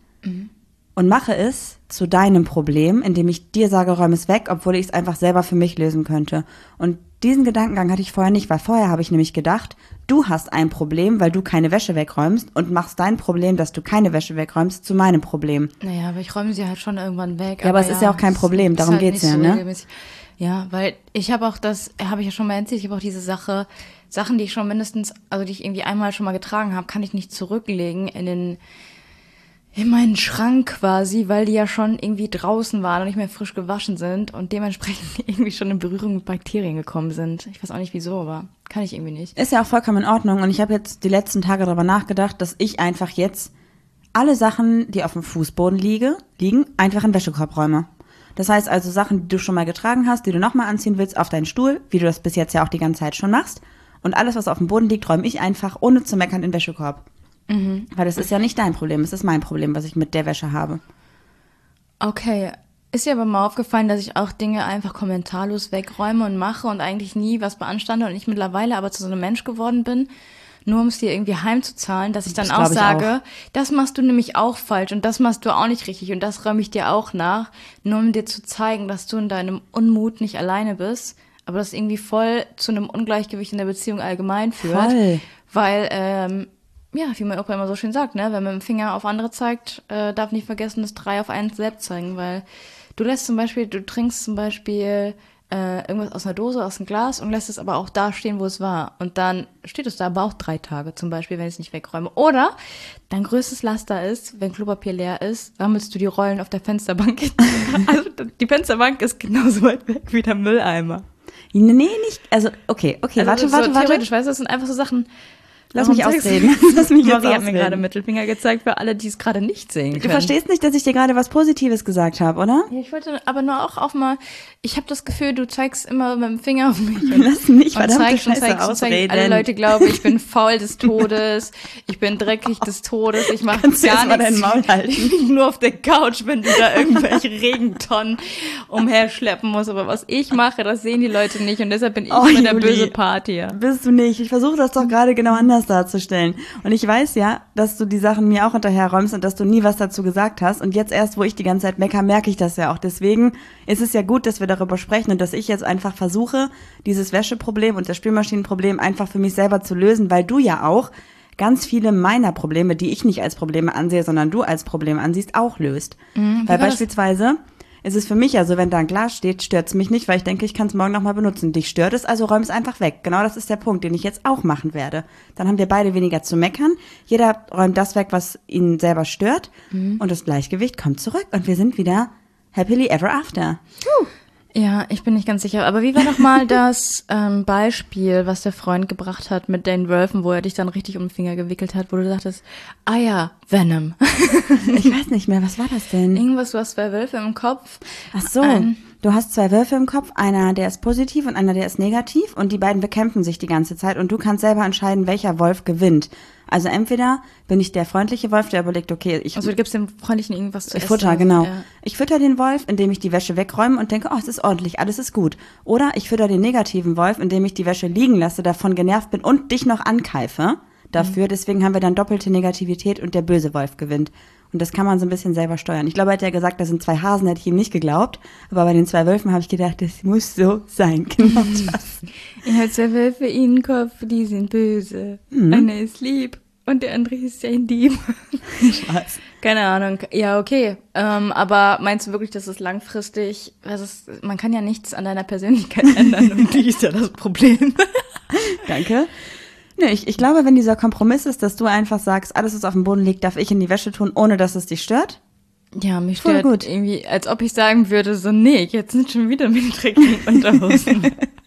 und mache es zu deinem Problem, indem ich dir sage, räum es weg, obwohl ich es einfach selber für mich lösen könnte. Und diesen Gedankengang hatte ich vorher nicht, weil vorher habe ich nämlich gedacht, du hast ein Problem, weil du keine Wäsche wegräumst und machst dein Problem, dass du keine Wäsche wegräumst, zu meinem Problem. Naja, aber ich räume sie halt schon irgendwann weg. Ja, aber es ist ja auch kein Problem, darum ist halt geht's nicht ja, so ne? regelmäßig. Ja, weil ich habe auch das, habe ich ja schon mal erzählt, ich habe auch diese Sache, Sachen, die ich schon mindestens, also die ich irgendwie einmal schon mal getragen habe, kann ich nicht zurücklegen in den, in meinen Schrank quasi, weil die ja schon irgendwie draußen waren und nicht mehr frisch gewaschen sind und dementsprechend irgendwie schon in Berührung mit Bakterien gekommen sind. Ich weiß auch nicht wieso, aber kann ich irgendwie nicht. Ist ja auch vollkommen in Ordnung. Und ich habe jetzt die letzten Tage darüber nachgedacht, dass ich einfach jetzt alle Sachen, die auf dem Fußboden liege, liegen, einfach in den Wäschekorb räume. Das heißt also Sachen, die du schon mal getragen hast, die du nochmal anziehen willst, auf deinen Stuhl, wie du das bis jetzt ja auch die ganze Zeit schon machst. Und alles, was auf dem Boden liegt, räume ich einfach, ohne zu meckern, in den Wäschekorb. Mhm. Weil das ist ja nicht dein Problem, es ist mein Problem, was ich mit der Wäsche habe. Okay, Ist dir aber mal aufgefallen, dass ich auch Dinge einfach kommentarlos wegräume und mache und eigentlich nie was beanstande und ich mittlerweile aber zu so einem Mensch geworden bin, nur um es dir irgendwie heimzuzahlen, dass ich dann Das auch glaub ich sage, auch. das machst du nämlich auch falsch und das machst du auch nicht richtig und das räume ich dir auch nach, nur um dir zu zeigen, dass du in deinem Unmut nicht alleine bist, aber das irgendwie voll zu einem Ungleichgewicht in der Beziehung allgemein führt. Voll. Weil, ähm, ja, wie mein Opa immer so schön sagt, ne, wenn man mit dem Finger auf andere zeigt, äh, darf nicht vergessen, das drei auf einen selbst zeigen, weil du lässt zum Beispiel, du trinkst zum Beispiel äh, irgendwas aus einer Dose, aus einem Glas und lässt es aber auch da stehen, wo es war. Und dann steht es da aber auch drei Tage zum Beispiel, wenn ich es nicht wegräume. Oder dein größtes Laster ist, wenn Klopapier leer ist, sammelst du die Rollen auf der Fensterbank. Also die Fensterbank ist genauso weit weg wie der Mülleimer. Nee, nicht, also okay, okay, Also warte, so warte, warte. theoretisch, weißt du, das sind einfach so Sachen. Lass Warum mich zeigst du- ausreden. Lass mich jetzt Marie hat mir ausreden. gerade Mittelfinger gezeigt für alle, die es gerade nicht sehen können. Du verstehst nicht, dass ich dir gerade was Positives gesagt habe, oder? Ja, ich wollte aber nur auch auf mal, ich habe das Gefühl, du zeigst immer mit dem Finger auf mich. Lass mich und verdammte zeigst und Scheiße zeigst und zeigst. ausreden. Alle Leute glauben, ich bin faul des Todes, ich bin dreckig des Todes, ich mache Kannst du gar erst mal nichts. deinen Maul halten? Ich lieg nur auf der Couch, wenn du da irgendwelche Regentonnen umherschleppen musst. Aber was ich mache, das sehen die Leute nicht und deshalb bin ich Oh, immer der Juli. böse Part hier. Bist du nicht. Ich versuche das doch gerade genau anders darzustellen. Und ich weiß ja, dass du die Sachen mir auch hinterherräumst und dass du nie was dazu gesagt hast. Und jetzt erst, wo ich die ganze Zeit mecker, merke ich das ja auch. Deswegen ist es ja gut, dass wir darüber sprechen und dass ich jetzt einfach versuche, dieses Wäscheproblem und das Spülmaschinenproblem einfach für mich selber zu lösen, weil du ja auch ganz viele meiner Probleme, die ich nicht als Probleme ansehe, sondern du als Probleme ansiehst, auch löst. Mhm, wie weil war das? beispielsweise ist es für mich ja so, wenn da ein Glas steht, stört's mich nicht, weil ich denke, ich kann es morgen nochmal benutzen. Dich stört es, also räum es einfach weg. Genau das ist der Punkt, den ich jetzt auch machen werde. Dann haben wir beide weniger zu meckern. Jeder räumt das weg, was ihn selber stört. Und das Gleichgewicht kommt zurück. Und wir sind wieder happily ever after. Ja, ich bin nicht ganz sicher. Aber wie war noch mal das ähm, Beispiel, was der Freund gebracht hat mit den Wölfen, wo er dich dann richtig um den Finger gewickelt hat, wo du dachtest, ah ja, Venom. Ich weiß nicht mehr, was war das denn? Irgendwas, du hast zwei Wölfe im Kopf. Ach so, Ein- du hast zwei Wölfe im Kopf, einer, der ist positiv und einer, der ist negativ und die beiden bekämpfen sich die ganze Zeit und du kannst selber entscheiden, welcher Wolf gewinnt. Also entweder bin ich der freundliche Wolf, der überlegt, okay, ich, Also du gibst dem Freundlichen irgendwas zu ich essen. futter, genau. Ja. Ich fütter den Wolf, indem ich die Wäsche wegräume und denke, oh, es ist ordentlich, alles ist gut. Oder ich fütter den negativen Wolf, indem ich die Wäsche liegen lasse, davon genervt bin und dich noch ankeife dafür. Deswegen haben wir dann doppelte Negativität und der böse Wolf gewinnt. Und das kann man so ein bisschen selber steuern. Ich glaube, er hat ja gesagt, das sind zwei Hasen, hätte ich ihm nicht geglaubt. Aber bei den zwei Wölfen habe ich gedacht, das muss so sein. Genau das. Er hat zwei Wölfe in den Kopf, die sind böse. Mhm. Einer ist lieb und der andere ist ein Dieb. Spaß. Keine Ahnung. Ja, okay. Ähm, aber meinst du wirklich, dass es langfristig, also es, man kann ja nichts an deiner Persönlichkeit ändern und die ist ja das Problem. Danke. Nee, ich, ich glaube, wenn dieser Kompromiss ist, dass du einfach sagst, alles, was auf dem Boden liegt, darf ich in die Wäsche tun, ohne dass es dich stört. Ja, mich Voll stört gut. irgendwie, als ob ich sagen würde, so, nee, jetzt sind schon wieder meine dreckigen Unterhosen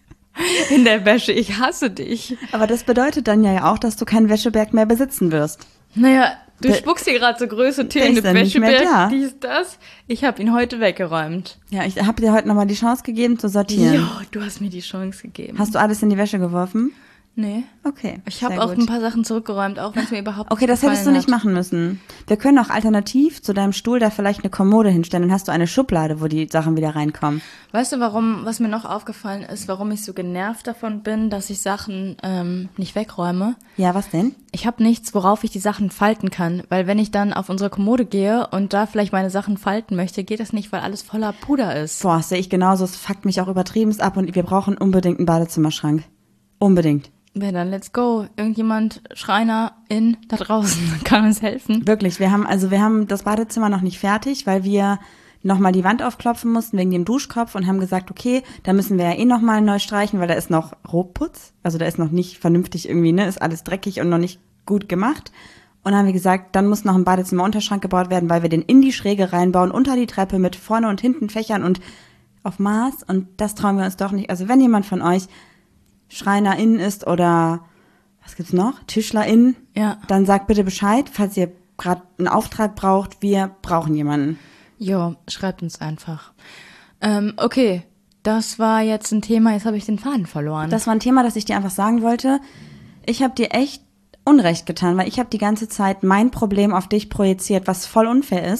in der Wäsche. Ich hasse dich. Aber das bedeutet dann ja auch, dass du keinen Wäscheberg mehr besitzen wirst. Naja, du Der- spuckst hier gerade so Größe der ist Themen, dann nicht mehr da. Wäscheberg, dies, das. Ich habe ihn heute weggeräumt. Ja, ich habe dir heute nochmal die Chance gegeben zu sortieren. Jo, du hast mir die Chance gegeben. Hast du alles in die Wäsche geworfen? Nee. Okay. Ich habe sehr auch gut. ein paar Sachen zurückgeräumt, auch wenn es mir überhaupt Okay, das nicht hättest du gefallen nicht hat. machen müssen. Wir können auch alternativ zu deinem Stuhl da vielleicht eine Kommode hinstellen. Dann hast du eine Schublade, wo die Sachen wieder reinkommen. Weißt du, warum, was mir noch aufgefallen ist, warum ich so genervt davon bin, dass ich Sachen ähm, nicht wegräume? Ja, was denn? Ich habe nichts, worauf ich die Sachen falten kann, weil wenn ich dann auf unsere Kommode gehe und da vielleicht meine Sachen falten möchte, geht das nicht, weil alles voller Puder ist. Boah, das sehe ich genauso. Es fuckt mich auch übertrieben ab und wir brauchen unbedingt einen Badezimmerschrank. Unbedingt. Ja, dann let's go. Irgendjemand, Schreiner in da draußen, kann uns helfen. Wirklich, wir haben, also wir haben das Badezimmer noch nicht fertig, weil wir nochmal die Wand aufklopfen mussten wegen dem Duschkopf und haben gesagt, okay, da müssen wir ja eh nochmal neu streichen, weil da ist noch Rohputz, also da ist noch nicht vernünftig irgendwie, ne, ist alles dreckig und noch nicht gut gemacht. Und dann haben wir gesagt, dann muss noch ein Badezimmerunterschrank gebaut werden, weil wir den in die Schräge reinbauen, unter die Treppe mit vorne und hinten Fächern und auf Maß und das trauen wir uns doch nicht. Also wenn jemand von euch SchreinerInnen ist oder was gibt's noch? TischlerInnen, Ja. dann sagt bitte Bescheid, falls ihr gerade einen Auftrag braucht. Wir brauchen jemanden. Jo, schreibt uns einfach. Ähm, okay, das war jetzt ein Thema, jetzt habe ich den Faden verloren. Das war ein Thema, das ich dir einfach sagen wollte. Ich habe dir echt Unrecht getan, weil ich habe die ganze Zeit mein Problem auf dich projiziert, was voll unfair ist.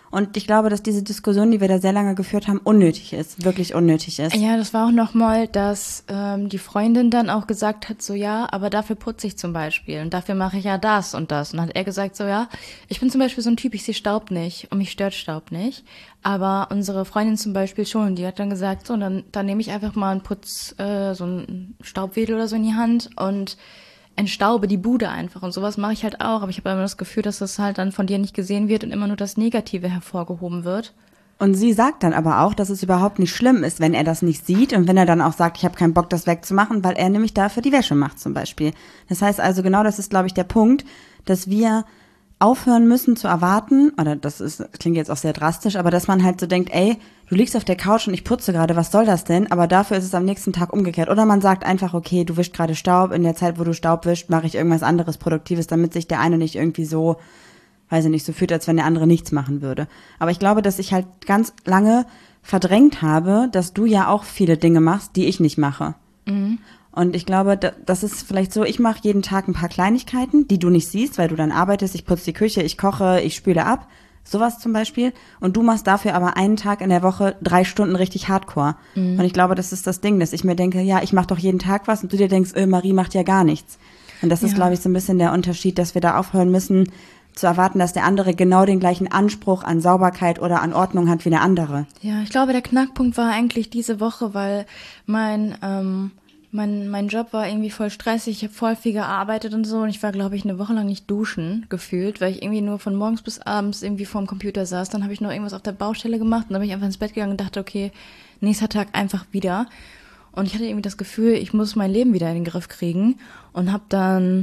Und ich glaube, dass diese Diskussion, die wir da sehr lange geführt haben, unnötig ist, wirklich unnötig ist. Ja, das war auch nochmal, dass ähm, die Freundin dann auch gesagt hat, so ja, aber dafür putze ich zum Beispiel und dafür mache ich ja das und das. Und dann hat er gesagt, so ja, ich bin zum Beispiel so ein Typ, ich sehe Staub nicht und mich stört Staub nicht. Aber unsere Freundin zum Beispiel schon, die hat dann gesagt, so, dann, dann nehme ich einfach mal einen Putz, äh, so einen Staubwedel oder so in die Hand und entstaube die Bude einfach und sowas mache ich halt auch, aber ich habe immer das Gefühl, dass das halt dann von dir nicht gesehen wird und immer nur das Negative hervorgehoben wird. Und sie sagt dann aber auch, dass es überhaupt nicht schlimm ist, wenn er das nicht sieht und wenn er dann auch sagt, ich habe keinen Bock, das wegzumachen, weil er nämlich dafür die Wäsche macht zum Beispiel. Das heißt also genau, das ist, glaube ich, der Punkt, dass wir aufhören müssen zu erwarten, oder das ist, klingt jetzt auch sehr drastisch, aber dass man halt so denkt, ey, du liegst auf der Couch und ich putze gerade, was soll das denn? Aber dafür ist es am nächsten Tag umgekehrt. Oder man sagt einfach, okay, du wischst gerade Staub, in der Zeit, wo du Staub wischst, mache ich irgendwas anderes Produktives, damit sich der eine nicht irgendwie so, weiß ich nicht, so fühlt, als wenn der andere nichts machen würde. Aber ich glaube, dass ich halt ganz lange verdrängt habe, dass du ja auch viele Dinge machst, die ich nicht mache. Mhm. Und ich glaube, das ist vielleicht so, ich mache jeden Tag ein paar Kleinigkeiten, die du nicht siehst, weil du dann arbeitest, ich putze die Küche, ich koche, ich spüle ab, sowas zum Beispiel. Und du machst dafür aber einen Tag in der Woche drei Stunden richtig Hardcore. Mhm. Und ich glaube, das ist das Ding, dass ich mir denke, ja, ich mache doch jeden Tag was und du dir denkst, äh, Marie macht ja gar nichts. Und das ist, ja. glaube ich, so ein bisschen der Unterschied, dass wir da aufhören müssen, zu erwarten, dass der andere genau den gleichen Anspruch an Sauberkeit oder an Ordnung hat wie der andere. Ja, ich glaube, der Knackpunkt war eigentlich diese Woche, weil mein... Ähm Mein, mein Job war irgendwie voll stressig, ich habe voll viel gearbeitet und so und ich war, glaube ich, eine Woche lang nicht duschen gefühlt, weil ich irgendwie nur von morgens bis abends irgendwie vorm Computer saß. Dann habe ich noch irgendwas auf der Baustelle gemacht und dann bin ich einfach ins Bett gegangen und dachte, okay, nächster Tag einfach wieder. Und ich hatte irgendwie das Gefühl, ich muss mein Leben wieder in den Griff kriegen und habe dann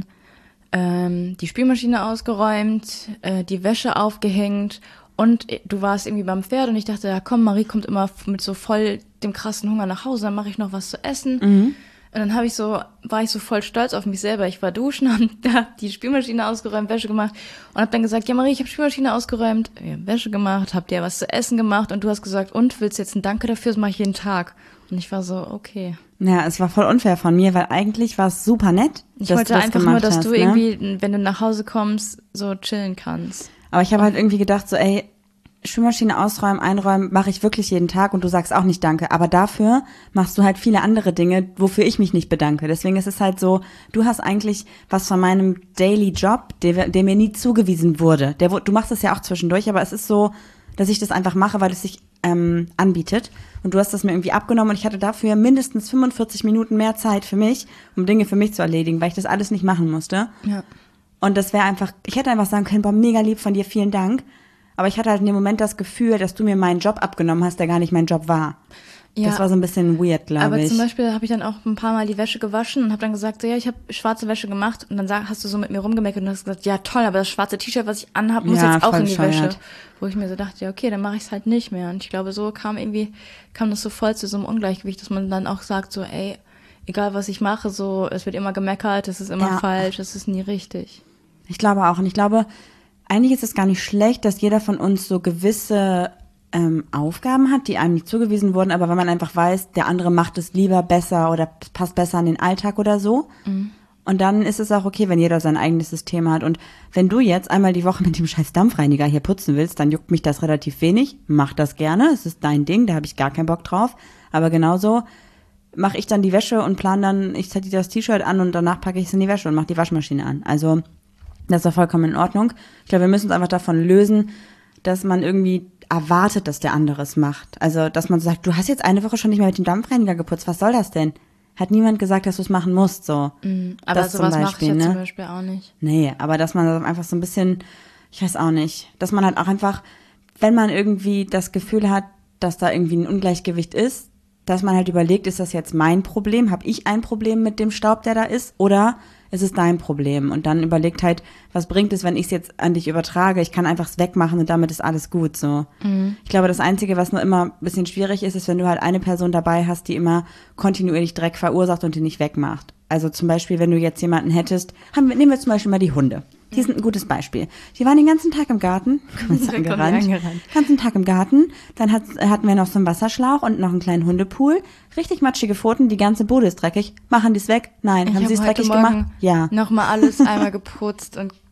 ähm, die Spülmaschine ausgeräumt, äh, die Wäsche aufgehängt und du warst irgendwie beim Pferd und ich dachte, ja komm, Marie kommt immer mit so voll dem krassen Hunger nach Hause, dann mache ich noch was zu essen. Mhm. Und dann habe ich so, war ich so voll stolz auf mich selber. Ich war duschen, habe die Spülmaschine ausgeräumt, Wäsche gemacht und habe dann gesagt, ja Marie, ich habe Spülmaschine ausgeräumt, ich hab Wäsche gemacht, hab dir was zu essen gemacht und du hast gesagt, und willst jetzt ein Danke dafür, das mache ich jeden Tag. Und ich war so, okay. Ja, es war voll unfair von mir, weil eigentlich war es super nett. Ich wollte einfach nur, dass hast, du ne? irgendwie, wenn du nach Hause kommst, so chillen kannst. Aber ich habe halt irgendwie gedacht, so ey, Spülmaschine ausräumen, einräumen, mache ich wirklich jeden Tag und du sagst auch nicht Danke. Aber dafür machst du halt viele andere Dinge, wofür ich mich nicht bedanke. Deswegen ist es halt so, du hast eigentlich was von meinem Daily Job, der, der mir nie zugewiesen wurde. Der, du machst es ja auch zwischendurch, aber es ist so, dass ich das einfach mache, weil es sich ähm, anbietet. Und du hast das mir irgendwie abgenommen und ich hatte dafür mindestens fünfundvierzig Minuten mehr Zeit für mich, um Dinge für mich zu erledigen, weil ich das alles nicht machen musste. Ja. Und das wäre einfach, ich hätte einfach sagen können, boah, mega lieb von dir, vielen Dank. Aber ich hatte halt in dem Moment das Gefühl, dass du mir meinen Job abgenommen hast, der gar nicht mein Job war. Ja, das war so ein bisschen weird, glaube ich. Aber zum Beispiel habe ich dann auch ein paar Mal die Wäsche gewaschen und habe dann gesagt, so ja, ich habe schwarze Wäsche gemacht. Und dann sag, hast du so mit mir rumgemeckert und hast gesagt, ja toll, aber das schwarze T-Shirt, was ich anhab, muss ja, jetzt auch in die bescheuert. Wäsche. Wo ich mir so dachte, ja okay, dann mache ich es halt nicht mehr. Und ich glaube, so kam irgendwie, kam das so voll zu so einem Ungleichgewicht, dass man dann auch sagt, so ey, egal was ich mache, so es wird immer gemeckert, es ist immer ja. falsch, es ist nie richtig. Ich glaube auch. Und ich glaube, eigentlich ist es gar nicht schlecht, dass jeder von uns so gewisse ähm, Aufgaben hat, die einem nicht zugewiesen wurden, aber wenn man einfach weiß, der andere macht es lieber besser oder passt besser an den Alltag oder so. Mhm. Und dann ist es auch okay, wenn jeder sein eigenes System hat. Und wenn du jetzt einmal die Woche mit dem scheiß Dampfreiniger hier putzen willst, dann juckt mich das relativ wenig. Mach das gerne, es ist dein Ding, da habe ich gar keinen Bock drauf. Aber genauso mache ich dann die Wäsche und plane dann, ich ziehe das T-Shirt an und danach packe ich es in die Wäsche und mache die Waschmaschine an. Also das ist doch vollkommen in Ordnung. Ich glaube, wir müssen uns einfach davon lösen, dass man irgendwie erwartet, dass der andere es macht. Also, dass man so sagt, du hast jetzt eine Woche schon nicht mehr mit dem Dampfreiniger geputzt, was soll das denn? Hat niemand gesagt, dass du es machen musst, so. Mm, aber das sowas mache ich ja ne? zum Beispiel auch nicht. Nee, aber dass man einfach so ein bisschen, ich weiß auch nicht, dass man halt auch einfach, wenn man irgendwie das Gefühl hat, dass da irgendwie ein Ungleichgewicht ist, dass man halt überlegt, ist das jetzt mein Problem? Habe ich ein Problem mit dem Staub, der da ist? Oder ist es dein Problem? Und dann überlegt halt, was bringt es, wenn ich es jetzt an dich übertrage? Ich kann einfach es wegmachen und damit ist alles gut, so. Mhm. Ich glaube, das Einzige, was nur immer ein bisschen schwierig ist, ist, wenn du halt eine Person dabei hast, die immer kontinuierlich Dreck verursacht und den nicht wegmacht. Also zum Beispiel, wenn du jetzt jemanden hättest, haben wir, nehmen wir zum Beispiel mal die Hunde. Die sind ein gutes Beispiel. Die waren den ganzen Tag im Garten, angerannt, den ganzen Tag im Garten. Dann hat, hatten wir noch so einen Wasserschlauch und noch einen kleinen Hundepool. Richtig matschige Pfoten, die ganze Bude ist dreckig. Machen die es weg? Nein. Ich haben hab sie es heute dreckig Morgen gemacht? Ja. Nochmal alles einmal geputzt und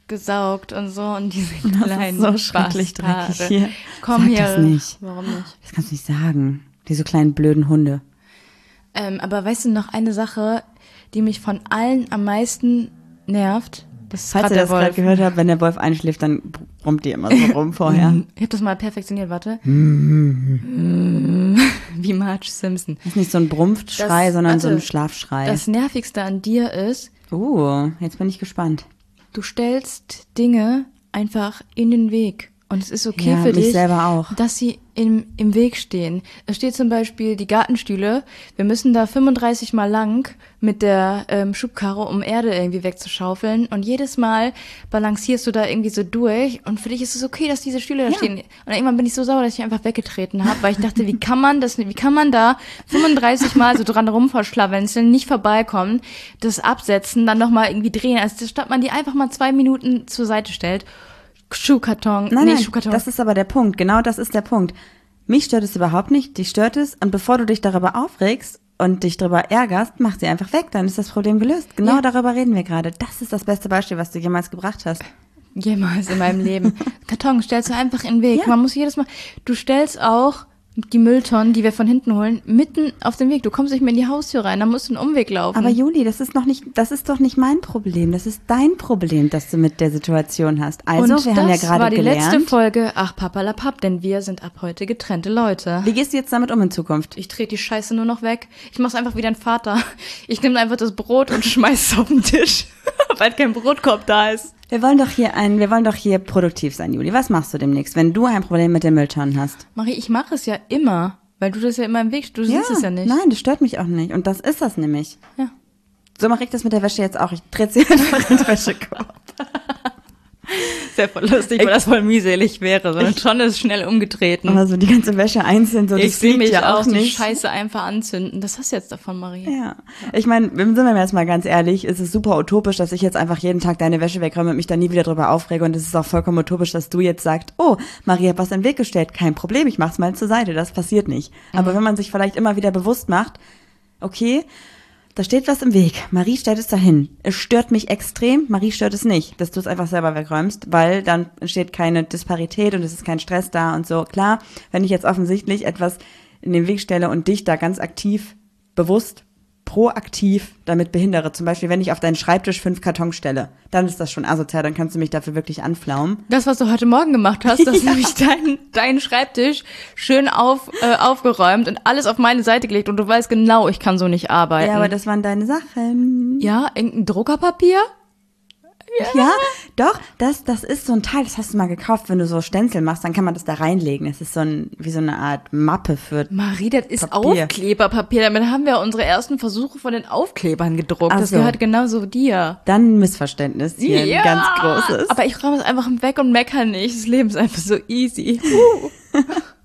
gesaugt und so und diese Das kleinen ist so schrecklich Bastarde. dreckig hier. Komm Sag hier. das nicht. Warum nicht? Das kannst du nicht sagen. Diese kleinen blöden Hunde. Ähm, aber weißt du noch eine Sache, die mich von allen am meisten nervt? Das ist Falls grad ihr der das gerade Wolf. gehört habt, wenn der Wolf einschläft, dann brummt die immer so rum vorher. Ich habe das mal perfektioniert, warte. Wie Marge Simpson. Das ist nicht so ein Brumpfschrei, Das- sondern so ein warte. Schlafschrei. Das Nervigste an dir ist, Uh, jetzt bin ich gespannt. du stellst Dinge einfach in den Weg. Und es ist okay Ja, für mich dich, selber auch. dass sie im, im Weg stehen. Es steht zum Beispiel die Gartenstühle. Wir müssen da fünfunddreißig Mal lang mit der ähm, Schubkarre, um Erde irgendwie wegzuschaufeln. Und jedes Mal balancierst du da irgendwie so durch. Und für dich ist es okay, dass diese Stühle da Ja. stehen. Und irgendwann bin ich so sauer, dass ich einfach weggetreten habe, weil ich dachte, wie kann man das, wie kann man da fünfunddreißig Mal so dran rumverschlawenzeln, nicht vorbeikommen, das absetzen, dann nochmal irgendwie drehen, also statt man die einfach mal zwei Minuten zur Seite stellt. Schuhkarton, Nein, nee, nein, Schuhkarton. das ist aber der Punkt. Genau das ist der Punkt. Mich stört es überhaupt nicht, dich stört es. Und bevor du dich darüber aufregst und dich darüber ärgerst, mach sie einfach weg, dann ist das Problem gelöst. Genau Ja. darüber reden wir gerade. Das ist das beste Beispiel, was du jemals gebracht hast. Jemals in meinem Leben. Karton stellst du einfach in den Weg. Ja. Man muss jedes Mal, du stellst auch die Mülltonnen, die wir von hinten holen, mitten auf den Weg. Du kommst nicht mehr in die Haustür rein, da musst du einen Umweg laufen. Aber Juli, das ist noch nicht, das ist doch nicht mein Problem. Das ist dein Problem, das du mit der Situation hast. Also, und wir das haben ja gerade war die gelernt. letzte Folge, ach Papalapap, denn wir sind ab heute getrennte Leute. Wie gehst du jetzt damit um in Zukunft? Ich trete die Scheiße nur noch weg. Ich mach's einfach wie dein Vater. Ich nehme einfach das Brot und schmeiß es auf den Tisch, weil kein Brotkorb da ist. Wir wollen doch hier ein, wir wollen doch hier produktiv sein, Juli. Was machst du demnächst, wenn du ein Problem mit den Mülltonnen hast? Marie, ich mache es ja immer, weil du das ja immer im Weg, du siehst es ja nicht. Nein, das stört mich auch nicht. Und das ist das nämlich. Ja. So mache ich das mit der Wäsche jetzt auch. Ich drehe sie einfach in den Wäschekorb. Sehr voll lustig, weil das voll mühselig wäre, sondern schon ist schnell umgetreten. Aber so die ganze Wäsche einzeln, so Ich das sehe fliegt mich ja auch auch die nicht. Scheiße einfach anzünden. Das hast du jetzt davon, Marie. Ja. Ich meine, sind wir jetzt mal ganz ehrlich, es ist super utopisch, dass ich jetzt einfach jeden Tag deine Wäsche wegräume und mich da nie wieder drüber aufrege. Und es ist auch vollkommen utopisch, dass du jetzt sagst, oh, Marie hat was in den Weg gestellt. Kein Problem, ich mach's mal zur Seite. Das passiert nicht. Aber wenn man sich vielleicht immer wieder bewusst macht, okay, da steht was im Weg. Marie stellt es dahin. Es stört mich extrem. Marie stört es nicht, dass du es einfach selber wegräumst, weil dann entsteht keine Disparität und es ist kein Stress da und so. Klar, wenn ich jetzt offensichtlich etwas in den Weg stelle und dich da ganz aktiv, bewusst, proaktiv damit behindere, zum Beispiel, wenn ich auf deinen Schreibtisch fünf Kartons stelle, dann ist das schon asozial, dann kannst du mich dafür wirklich anflaumen. Das, was du heute Morgen gemacht hast, dass du nämlich deinen deinen Schreibtisch schön auf, äh, aufgeräumt und alles auf meine Seite gelegt und du weißt genau, ich kann so nicht arbeiten. Ja, aber das waren deine Sachen. Ja, irgendein Druckerpapier? Ja, doch, das, das ist so ein Teil, das hast du mal gekauft, wenn du so Stenzel machst, dann kann man das da reinlegen. Das ist so ein, wie so eine Art Mappe für. Marie, das ist Papier. Aufkleberpapier. Damit haben wir unsere ersten Versuche von den Aufklebern gedruckt. Ach Das so. gehört genauso dir. Dann ein Missverständnis hier, ein ganz großes. Aber ich räume es einfach weg und meckere nicht. Das Leben ist einfach so easy. Uh.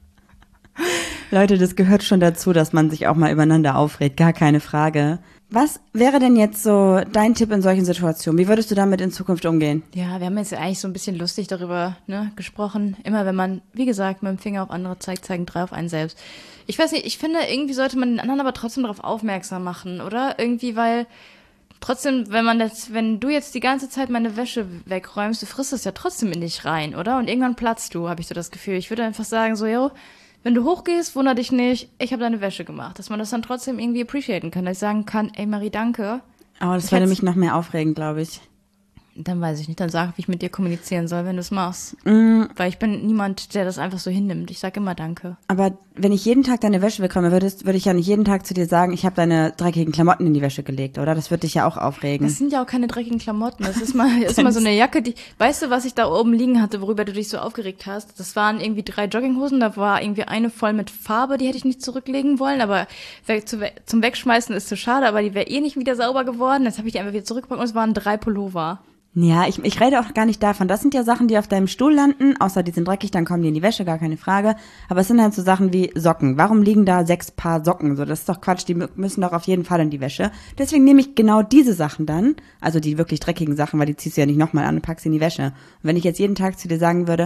Leute, das gehört schon dazu, dass man sich auch mal übereinander aufregt, gar keine Frage. Was wäre denn jetzt so dein Tipp in solchen Situationen? Wie würdest du damit in Zukunft umgehen? Ja, wir haben jetzt eigentlich so ein bisschen lustig darüber ne, gesprochen. Immer wenn man, wie gesagt, mit dem Finger auf andere zeigt, zeigen drei auf einen selbst. Ich weiß nicht, ich finde, irgendwie sollte man den anderen aber trotzdem darauf aufmerksam machen, oder? Irgendwie, weil trotzdem, wenn man das, wenn du jetzt die ganze Zeit meine Wäsche wegräumst, du frisst es ja trotzdem in dich rein, oder? Und irgendwann platzt du, habe ich so das Gefühl. Ich würde einfach sagen, so, yo, wenn du hochgehst, wunder dich nicht, ich habe deine Wäsche gemacht. Dass man das dann trotzdem irgendwie appreciaten kann. Dass ich sagen kann, ey Marie, danke. Aber das Ich würde hätt's- mich noch mehr aufregen, glaube ich. Dann weiß ich nicht, dann sag, wie ich mit dir kommunizieren soll, wenn du es machst. Mm. Weil ich bin niemand, der das einfach so hinnimmt. Ich sag immer danke. Aber wenn ich jeden Tag deine Wäsche bekomme, würdest, würde ich ja nicht jeden Tag zu dir sagen, ich habe deine dreckigen Klamotten in die Wäsche gelegt, oder? Das würde dich ja auch aufregen. Das sind ja auch keine dreckigen Klamotten. Das ist mal, ist mal so eine Jacke, die, weißt du, was ich da oben liegen hatte, worüber du dich so aufgeregt hast? Das waren irgendwie drei Jogginghosen, da war irgendwie eine voll mit Farbe, die hätte ich nicht zurücklegen wollen, aber we- zu, we- zum Wegschmeißen ist zu schade, aber die wäre eh nicht wieder sauber geworden. Jetzt habe ich die einfach wieder zurückgepackt und es waren drei Pullover. Ja, ich, ich rede auch gar nicht davon. Das sind ja Sachen, die auf deinem Stuhl landen, außer die sind dreckig, dann kommen die in die Wäsche, gar keine Frage. Aber es sind halt so Sachen wie Socken. Warum liegen da sechs Paar Socken? So, das ist doch Quatsch, die mü- müssen doch auf jeden Fall in die Wäsche. Deswegen nehme ich genau diese Sachen dann, also die wirklich dreckigen Sachen, weil die ziehst du ja nicht nochmal an und packst sie in die Wäsche. Und wenn ich jetzt jeden Tag zu dir sagen würde,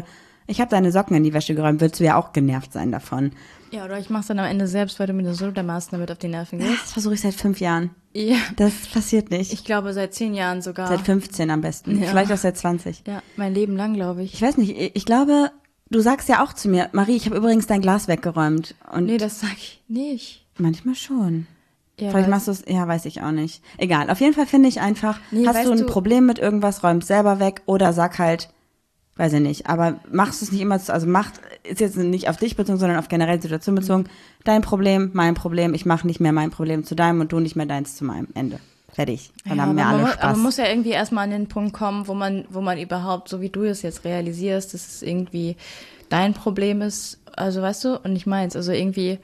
Ich habe deine Socken in die Wäsche geräumt, würdest du ja auch genervt sein davon. Ja, oder ich mach's dann am Ende selbst, weil du mir so dermaßen damit auf die Nerven gehst. Das versuche ich seit fünf Jahren. Ja. Das passiert nicht. Ich glaube, seit zehn Jahren sogar. Seit fünfzehn am besten. Ja. Vielleicht auch seit zwanzig. Ja, mein Leben lang, glaube ich. Ich weiß nicht, ich glaube, du sagst ja auch zu mir, Marie, ich habe übrigens dein Glas weggeräumt. Und Nee, das sag ich nicht. manchmal schon. Ja, Vielleicht weil- machst du es, ja, weiß ich auch nicht. Egal, auf jeden Fall finde ich einfach, Nee, hast weißt du ein du- Problem mit irgendwas, räum es selber weg oder sag halt, weiß ich nicht, aber machst du es nicht immer, zu- also macht, ist jetzt nicht auf dich bezogen, sondern auf generelle Situation bezogen, dein Problem, mein Problem, ich mache nicht mehr mein Problem zu deinem und du nicht mehr deins zu meinem, Ende. Fertig. Dann Ja, haben wir aber alle man, mu- Spaß. aber man muss ja irgendwie erstmal an den Punkt kommen, wo man, wo man überhaupt, so wie du es jetzt realisierst, dass es irgendwie dein Problem ist, also weißt du, und nicht meins. Also irgendwie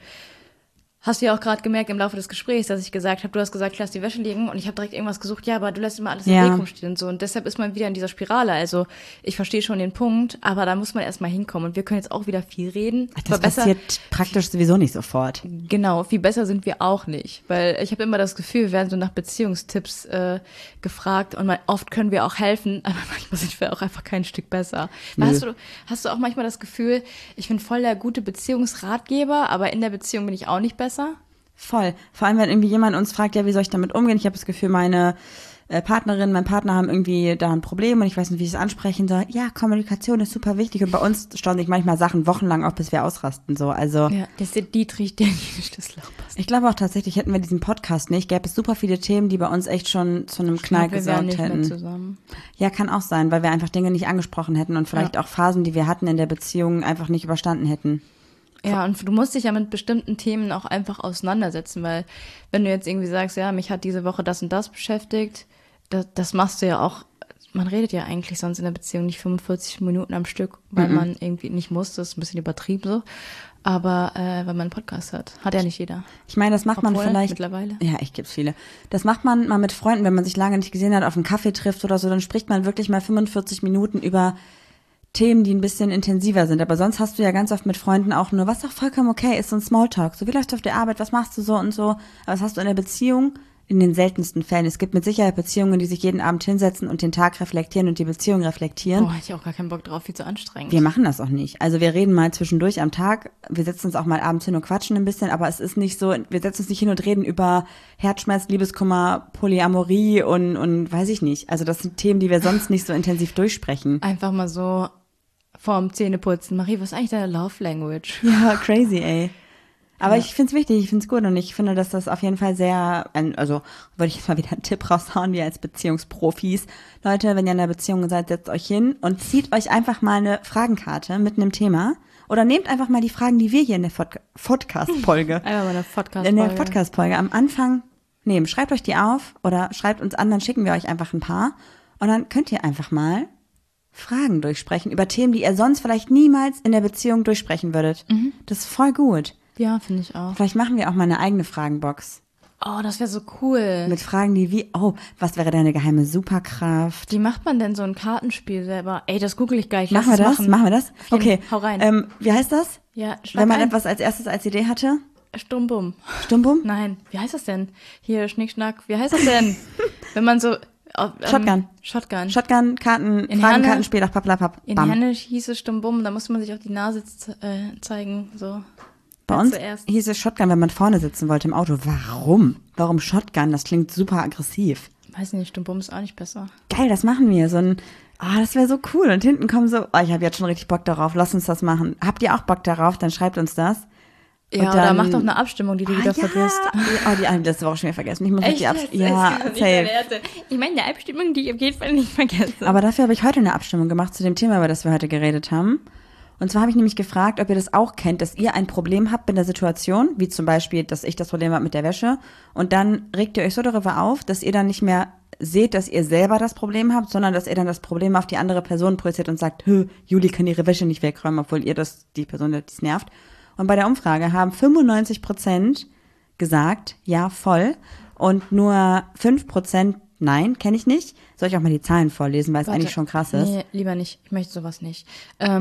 hast du ja auch gerade gemerkt im Laufe des Gesprächs, dass ich gesagt habe, du hast gesagt, lass die Wäsche liegen und ich habe direkt irgendwas gesucht, ja, aber du lässt immer alles im Ja. Weg rumstehen und so. Und deshalb ist man wieder in dieser Spirale. Also ich verstehe schon den Punkt, aber da muss man erstmal hinkommen. Und wir können jetzt auch wieder viel reden. Das aber besser, passiert praktisch sowieso nicht sofort. Genau, viel besser sind wir auch nicht. Weil ich habe immer das Gefühl, wir werden so nach Beziehungstipps äh, gefragt und man, oft können wir auch helfen, aber manchmal sind wir auch einfach kein Stück besser. Nö. Hast du, hast du auch manchmal das Gefühl, ich bin voll der gute Beziehungsratgeber, aber in der Beziehung bin ich auch nicht besser? Voll. Vor allem, wenn irgendwie jemand uns fragt, ja, wie soll ich damit umgehen? Ich habe das Gefühl, meine äh, Partnerin, mein Partner haben irgendwie da ein Problem und ich weiß nicht, wie ich es ansprechen soll. Ja, Kommunikation ist super wichtig und bei uns stauen sich manchmal Sachen wochenlang auf, bis wir ausrasten. So, also Ja, das ist der Dietrich, der nicht Schlüssel passt. ich glaube auch tatsächlich, hätten wir diesen Podcast nicht, gäbe es super viele Themen, die bei uns echt schon zu einem Knall Wir wären gesorgt nicht mehr hätten. zusammen. Ja, kann auch sein, weil wir einfach Dinge nicht angesprochen hätten und vielleicht Ja. auch Phasen, die wir hatten in der Beziehung, einfach nicht überstanden hätten. Ja, und du musst dich ja mit bestimmten Themen auch einfach auseinandersetzen, weil wenn du jetzt irgendwie sagst, ja, mich hat diese Woche das und das beschäftigt, das, das machst du ja auch, man redet ja eigentlich sonst in der Beziehung nicht fünfundvierzig Minuten am Stück, weil Mhm. man irgendwie nicht muss, das ist ein bisschen übertrieben so, aber äh, weil man einen Podcast hat, hat ja nicht jeder. Ich meine, das macht man Obwohl, vielleicht. mittlerweile. Ja, ich gibt's viele. Das macht man mal mit Freunden, wenn man sich lange nicht gesehen hat, auf einen Kaffee trifft oder so, dann spricht man wirklich mal fünfundvierzig Minuten über Themen, die ein bisschen intensiver sind. Aber sonst hast du ja ganz oft mit Freunden auch nur, was auch vollkommen okay ist, so ein Smalltalk. So, wie läuft's auf der Arbeit, was machst du so und so. Aber was hast du in der Beziehung? In den seltensten Fällen. Es gibt mit Sicherheit Beziehungen, die sich jeden Abend hinsetzen und den Tag reflektieren und die Beziehung reflektieren. Boah, hätte ich auch gar keinen Bock drauf, viel zu anstrengend. Wir machen das auch nicht. Also wir reden mal zwischendurch am Tag, wir setzen uns auch mal abends hin und quatschen ein bisschen, aber es ist nicht so, wir setzen uns nicht hin und reden über Herzschmerz, Liebeskummer, Polyamorie und, und weiß ich nicht. Also das sind Themen, die wir sonst nicht so intensiv durchsprechen. Einfach mal so vorm Zähneputzen. Marie, was ist eigentlich deine Love Language? Ja, crazy, ey. Aber Ja. ich find's wichtig, ich find's gut und ich finde, dass das auf jeden Fall sehr, ein- also würde ich jetzt mal wieder einen Tipp raushauen, wir als Beziehungsprofis. Leute, wenn ihr in einer Beziehung seid, setzt euch hin und zieht euch einfach mal eine Fragenkarte mit einem Thema oder nehmt einfach mal die Fragen, die wir hier in der Pod- Podcast-Folge Einfach mal eine Podcast-Folge. in der Podcast-Folge am Anfang nehmen. Schreibt euch die auf oder schreibt uns an, dann schicken wir euch einfach ein paar. Und dann könnt ihr einfach mal Fragen durchsprechen über Themen, die ihr sonst vielleicht niemals in der Beziehung durchsprechen würdet. Das ist voll gut. Ja, finde ich auch. Vielleicht machen wir auch mal eine eigene Fragenbox. Oh, das wäre so cool. Mit Fragen, die wie, oh, was wäre deine geheime Superkraft? Wie macht man denn so ein Kartenspiel selber? Ey, das google ich gleich. Machen Lass wir es das? Machen wir das? Auf jeden- Okay. Hau rein. Ähm, wie heißt das? Ja, schlag Wenn man ein. etwas als erstes als Idee hatte? Stummbum. Stumbum? Nein, wie heißt das denn? Hier, Schnickschnack. Wie heißt das denn? Wenn man so... auf, ähm, Shotgun. Shotgun. Shotgun, Karten, In Fragenkartenspiel nach Pappelapapp. In Bam. Henne hieß es Stummbum, da musste man sich auf die Nase z- äh, zeigen. So. Bei Wer uns zuerst. hieß es Shotgun, wenn man vorne sitzen wollte im Auto. Warum? Warum Shotgun? Das klingt super aggressiv. Weiß nicht, Stummbum ist auch nicht besser. Geil, das machen wir. So ein, ah, das wäre so cool. Und hinten kommen so, oh, ich habe jetzt schon richtig Bock darauf. Lass uns das machen. Habt ihr auch Bock darauf? Dann schreibt uns das. Ja, Und oder dann- mach doch eine Abstimmung, die du wieder Ah, ja. vergisst. Oh, die eine letzte Woche schon wieder vergessen. Ich muss jetzt die Abstimmung. Ja, safe. Ich meine, eine Abstimmung, die ich auf jeden Fall nicht vergesse. Aber dafür habe ich heute eine Abstimmung gemacht zu dem Thema, über das wir heute geredet haben. Und zwar habe ich nämlich gefragt, ob ihr das auch kennt, dass ihr ein Problem habt mit der Situation, wie zum Beispiel, dass ich das Problem habe mit der Wäsche. Und dann regt ihr euch so darüber auf, dass ihr dann nicht mehr seht, dass ihr selber das Problem habt, sondern dass ihr dann das Problem auf die andere Person projiziert und sagt, Hö, Juli kann ihre Wäsche nicht wegräumen, obwohl ihr das, die Person, die es nervt. Und bei der Umfrage haben fünfundneunzig Prozent gesagt, ja, voll. Und nur fünf Prozent, nein, kenne ich nicht. Soll ich auch mal die Zahlen vorlesen, weil es Warte. eigentlich schon krass ist. Nee, lieber nicht. Ich möchte sowas nicht. Ähm,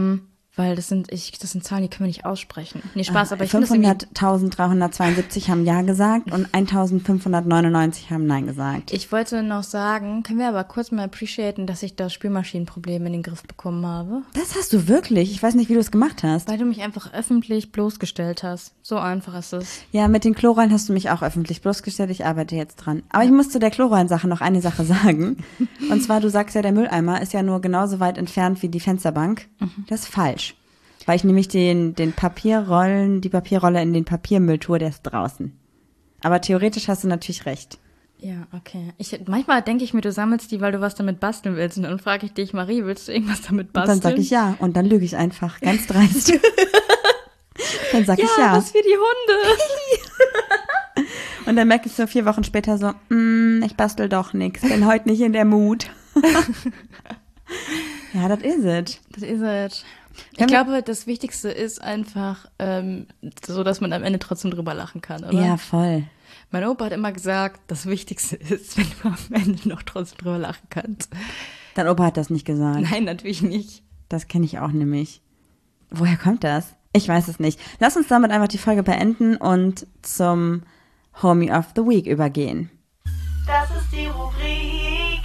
Weil das sind, ich, das sind Zahlen, die können wir nicht aussprechen. Nee, Spaß, aber ich finde fünfhunderttausenddreihundertzweiundsiebzig haben Ja gesagt und eintausendfünfhundertneunundneunzig haben Nein gesagt. Ich wollte noch sagen, können wir aber kurz mal appreciaten, dass ich das Spülmaschinenproblem in den Griff bekommen habe? Das hast du wirklich? Ich weiß nicht, wie du es gemacht hast. Weil du mich einfach öffentlich bloßgestellt hast. So einfach ist es. Ja, mit den Klorollen hast du mich auch öffentlich bloßgestellt. Ich arbeite jetzt dran. Aber ich muss zu der Klorollensache noch eine Sache sagen. Und zwar, du sagst ja, der Mülleimer ist ja nur genauso weit entfernt wie die Fensterbank. Mhm. Das ist falsch. Weil ich nämlich den, den Papierrollen, die Papierrolle in den Papiermüll tue, der ist draußen. Aber theoretisch hast du natürlich recht. Ja, okay. Ich, manchmal denke ich mir, du sammelst die, weil du was damit basteln willst. Und dann frage ich dich, Marie, willst du irgendwas damit basteln? Und dann sag ich ja. Und dann lüge ich einfach. Ganz dreist. Dann sag ja, ich ja. was für die Hunde. Und dann merke ich so vier Wochen später so, mm, ich bastel doch nix. Bin heute nicht in der Mut. Ja, das is it. Das is it. Ich glaube, das Wichtigste ist einfach ähm, so, dass man am Ende trotzdem drüber lachen kann, oder? Ja, voll. Mein Opa hat immer gesagt, das Wichtigste ist, wenn du am Ende noch trotzdem drüber lachen kannst. Dein Opa hat das nicht gesagt. Nein, natürlich nicht. Das kenne ich auch nämlich. Woher kommt das? Ich weiß es nicht. Lass uns damit einfach die Folge beenden und zum Homie of the Week übergehen. Das ist die Rubrik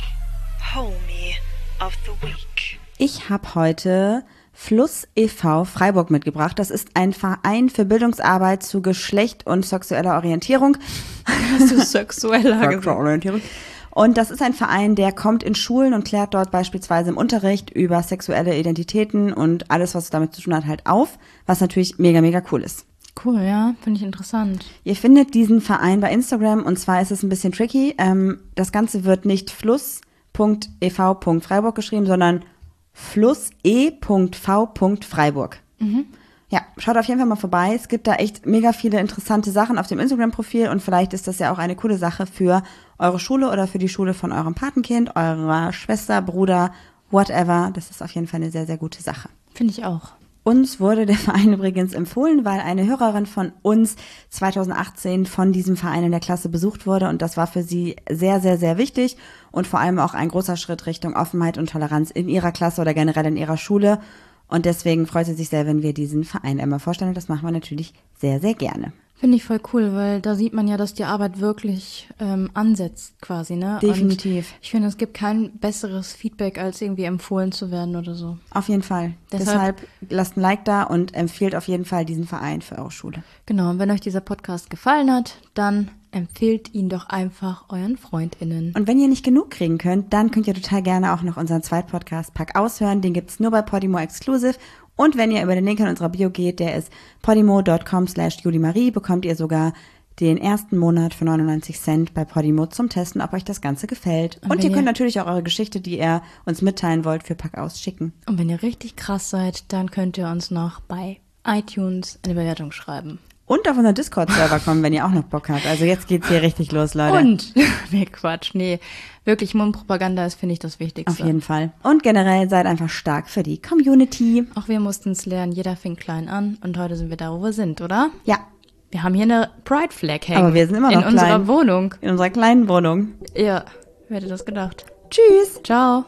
Homie of the Week. Ich habe heute Fluss e V Freiburg mitgebracht. Das ist ein Verein für Bildungsarbeit zu Geschlecht und sexueller Orientierung. Hast du sexueller gesagt? Und das ist ein Verein, der kommt in Schulen und klärt dort beispielsweise im Unterricht über sexuelle Identitäten und alles, was damit zu tun hat, halt auf, was natürlich mega, mega cool ist. Cool, ja, finde ich interessant. Ihr findet diesen Verein bei Instagram und zwar ist es ein bisschen tricky. Ähm, das Ganze wird nicht fluss punkt e v punkt freiburg geschrieben, sondern fluss e punkt v punkt freiburg. Mhm. Ja, schaut auf jeden Fall mal vorbei. Es gibt da echt mega viele interessante Sachen auf dem Instagram-Profil und vielleicht ist das ja auch eine coole Sache für eure Schule oder für die Schule von eurem Patenkind, eurer Schwester, Bruder, whatever. Das ist auf jeden Fall eine sehr, sehr gute Sache. Finde ich auch. Uns wurde der Verein übrigens empfohlen, weil eine Hörerin von uns zweitausendachtzehn von diesem Verein in der Klasse besucht wurde und das war für sie sehr, sehr, sehr wichtig und vor allem auch ein großer Schritt Richtung Offenheit und Toleranz in ihrer Klasse oder generell in ihrer Schule und deswegen freut sie sich sehr, wenn wir diesen Verein immer vorstellen und das machen wir natürlich sehr, sehr gerne. Finde ich voll cool, weil da sieht man ja, dass die Arbeit wirklich ähm, ansetzt quasi, ne? Definitiv. Und ich finde, es gibt kein besseres Feedback, als irgendwie empfohlen zu werden oder so. Auf jeden Fall. Deshalb, Deshalb lasst ein Like da und empfehlt auf jeden Fall diesen Verein für eure Schule. Genau, und wenn euch dieser Podcast gefallen hat, dann empfehlt ihn doch einfach euren FreundInnen. Und wenn ihr nicht genug kriegen könnt, dann könnt ihr total gerne auch noch unseren Zweitpodcast Pack aushören. Den gibt's nur bei Podimo Exclusive. Und wenn ihr über den Link in unserer Bio geht, der ist podimo.com slash julimarie, bekommt ihr sogar den ersten Monat für neunundneunzig Cent bei Podimo zum Testen, ob euch das Ganze gefällt. Und, und ihr könnt ihr, natürlich auch eure Geschichte, die ihr uns mitteilen wollt, für Pack aus schicken. Und wenn ihr richtig krass seid, dann könnt ihr uns noch bei iTunes eine Bewertung schreiben. Und auf unseren Discord-Server kommen, wenn ihr auch noch Bock habt. Also jetzt geht's hier richtig los, Leute. Und, nee, Quatsch, nee. Wirklich, Mundpropaganda ist, finde ich, das Wichtigste. Auf jeden Fall. Und generell seid einfach stark für die Community. Auch wir mussten es lernen, jeder fing klein an und heute sind wir da, wo wir sind, oder? Ja. Wir haben hier eine Pride-Flag hängen. Aber wir sind immer noch in klein. unserer Wohnung. In unserer kleinen Wohnung. Ja, wer hätte das gedacht? Tschüss. Ciao.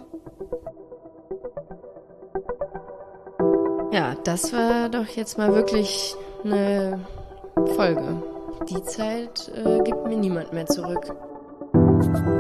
Ja, das war doch jetzt mal wirklich eine Folge. Die Zeit äh, gibt mir niemand mehr zurück.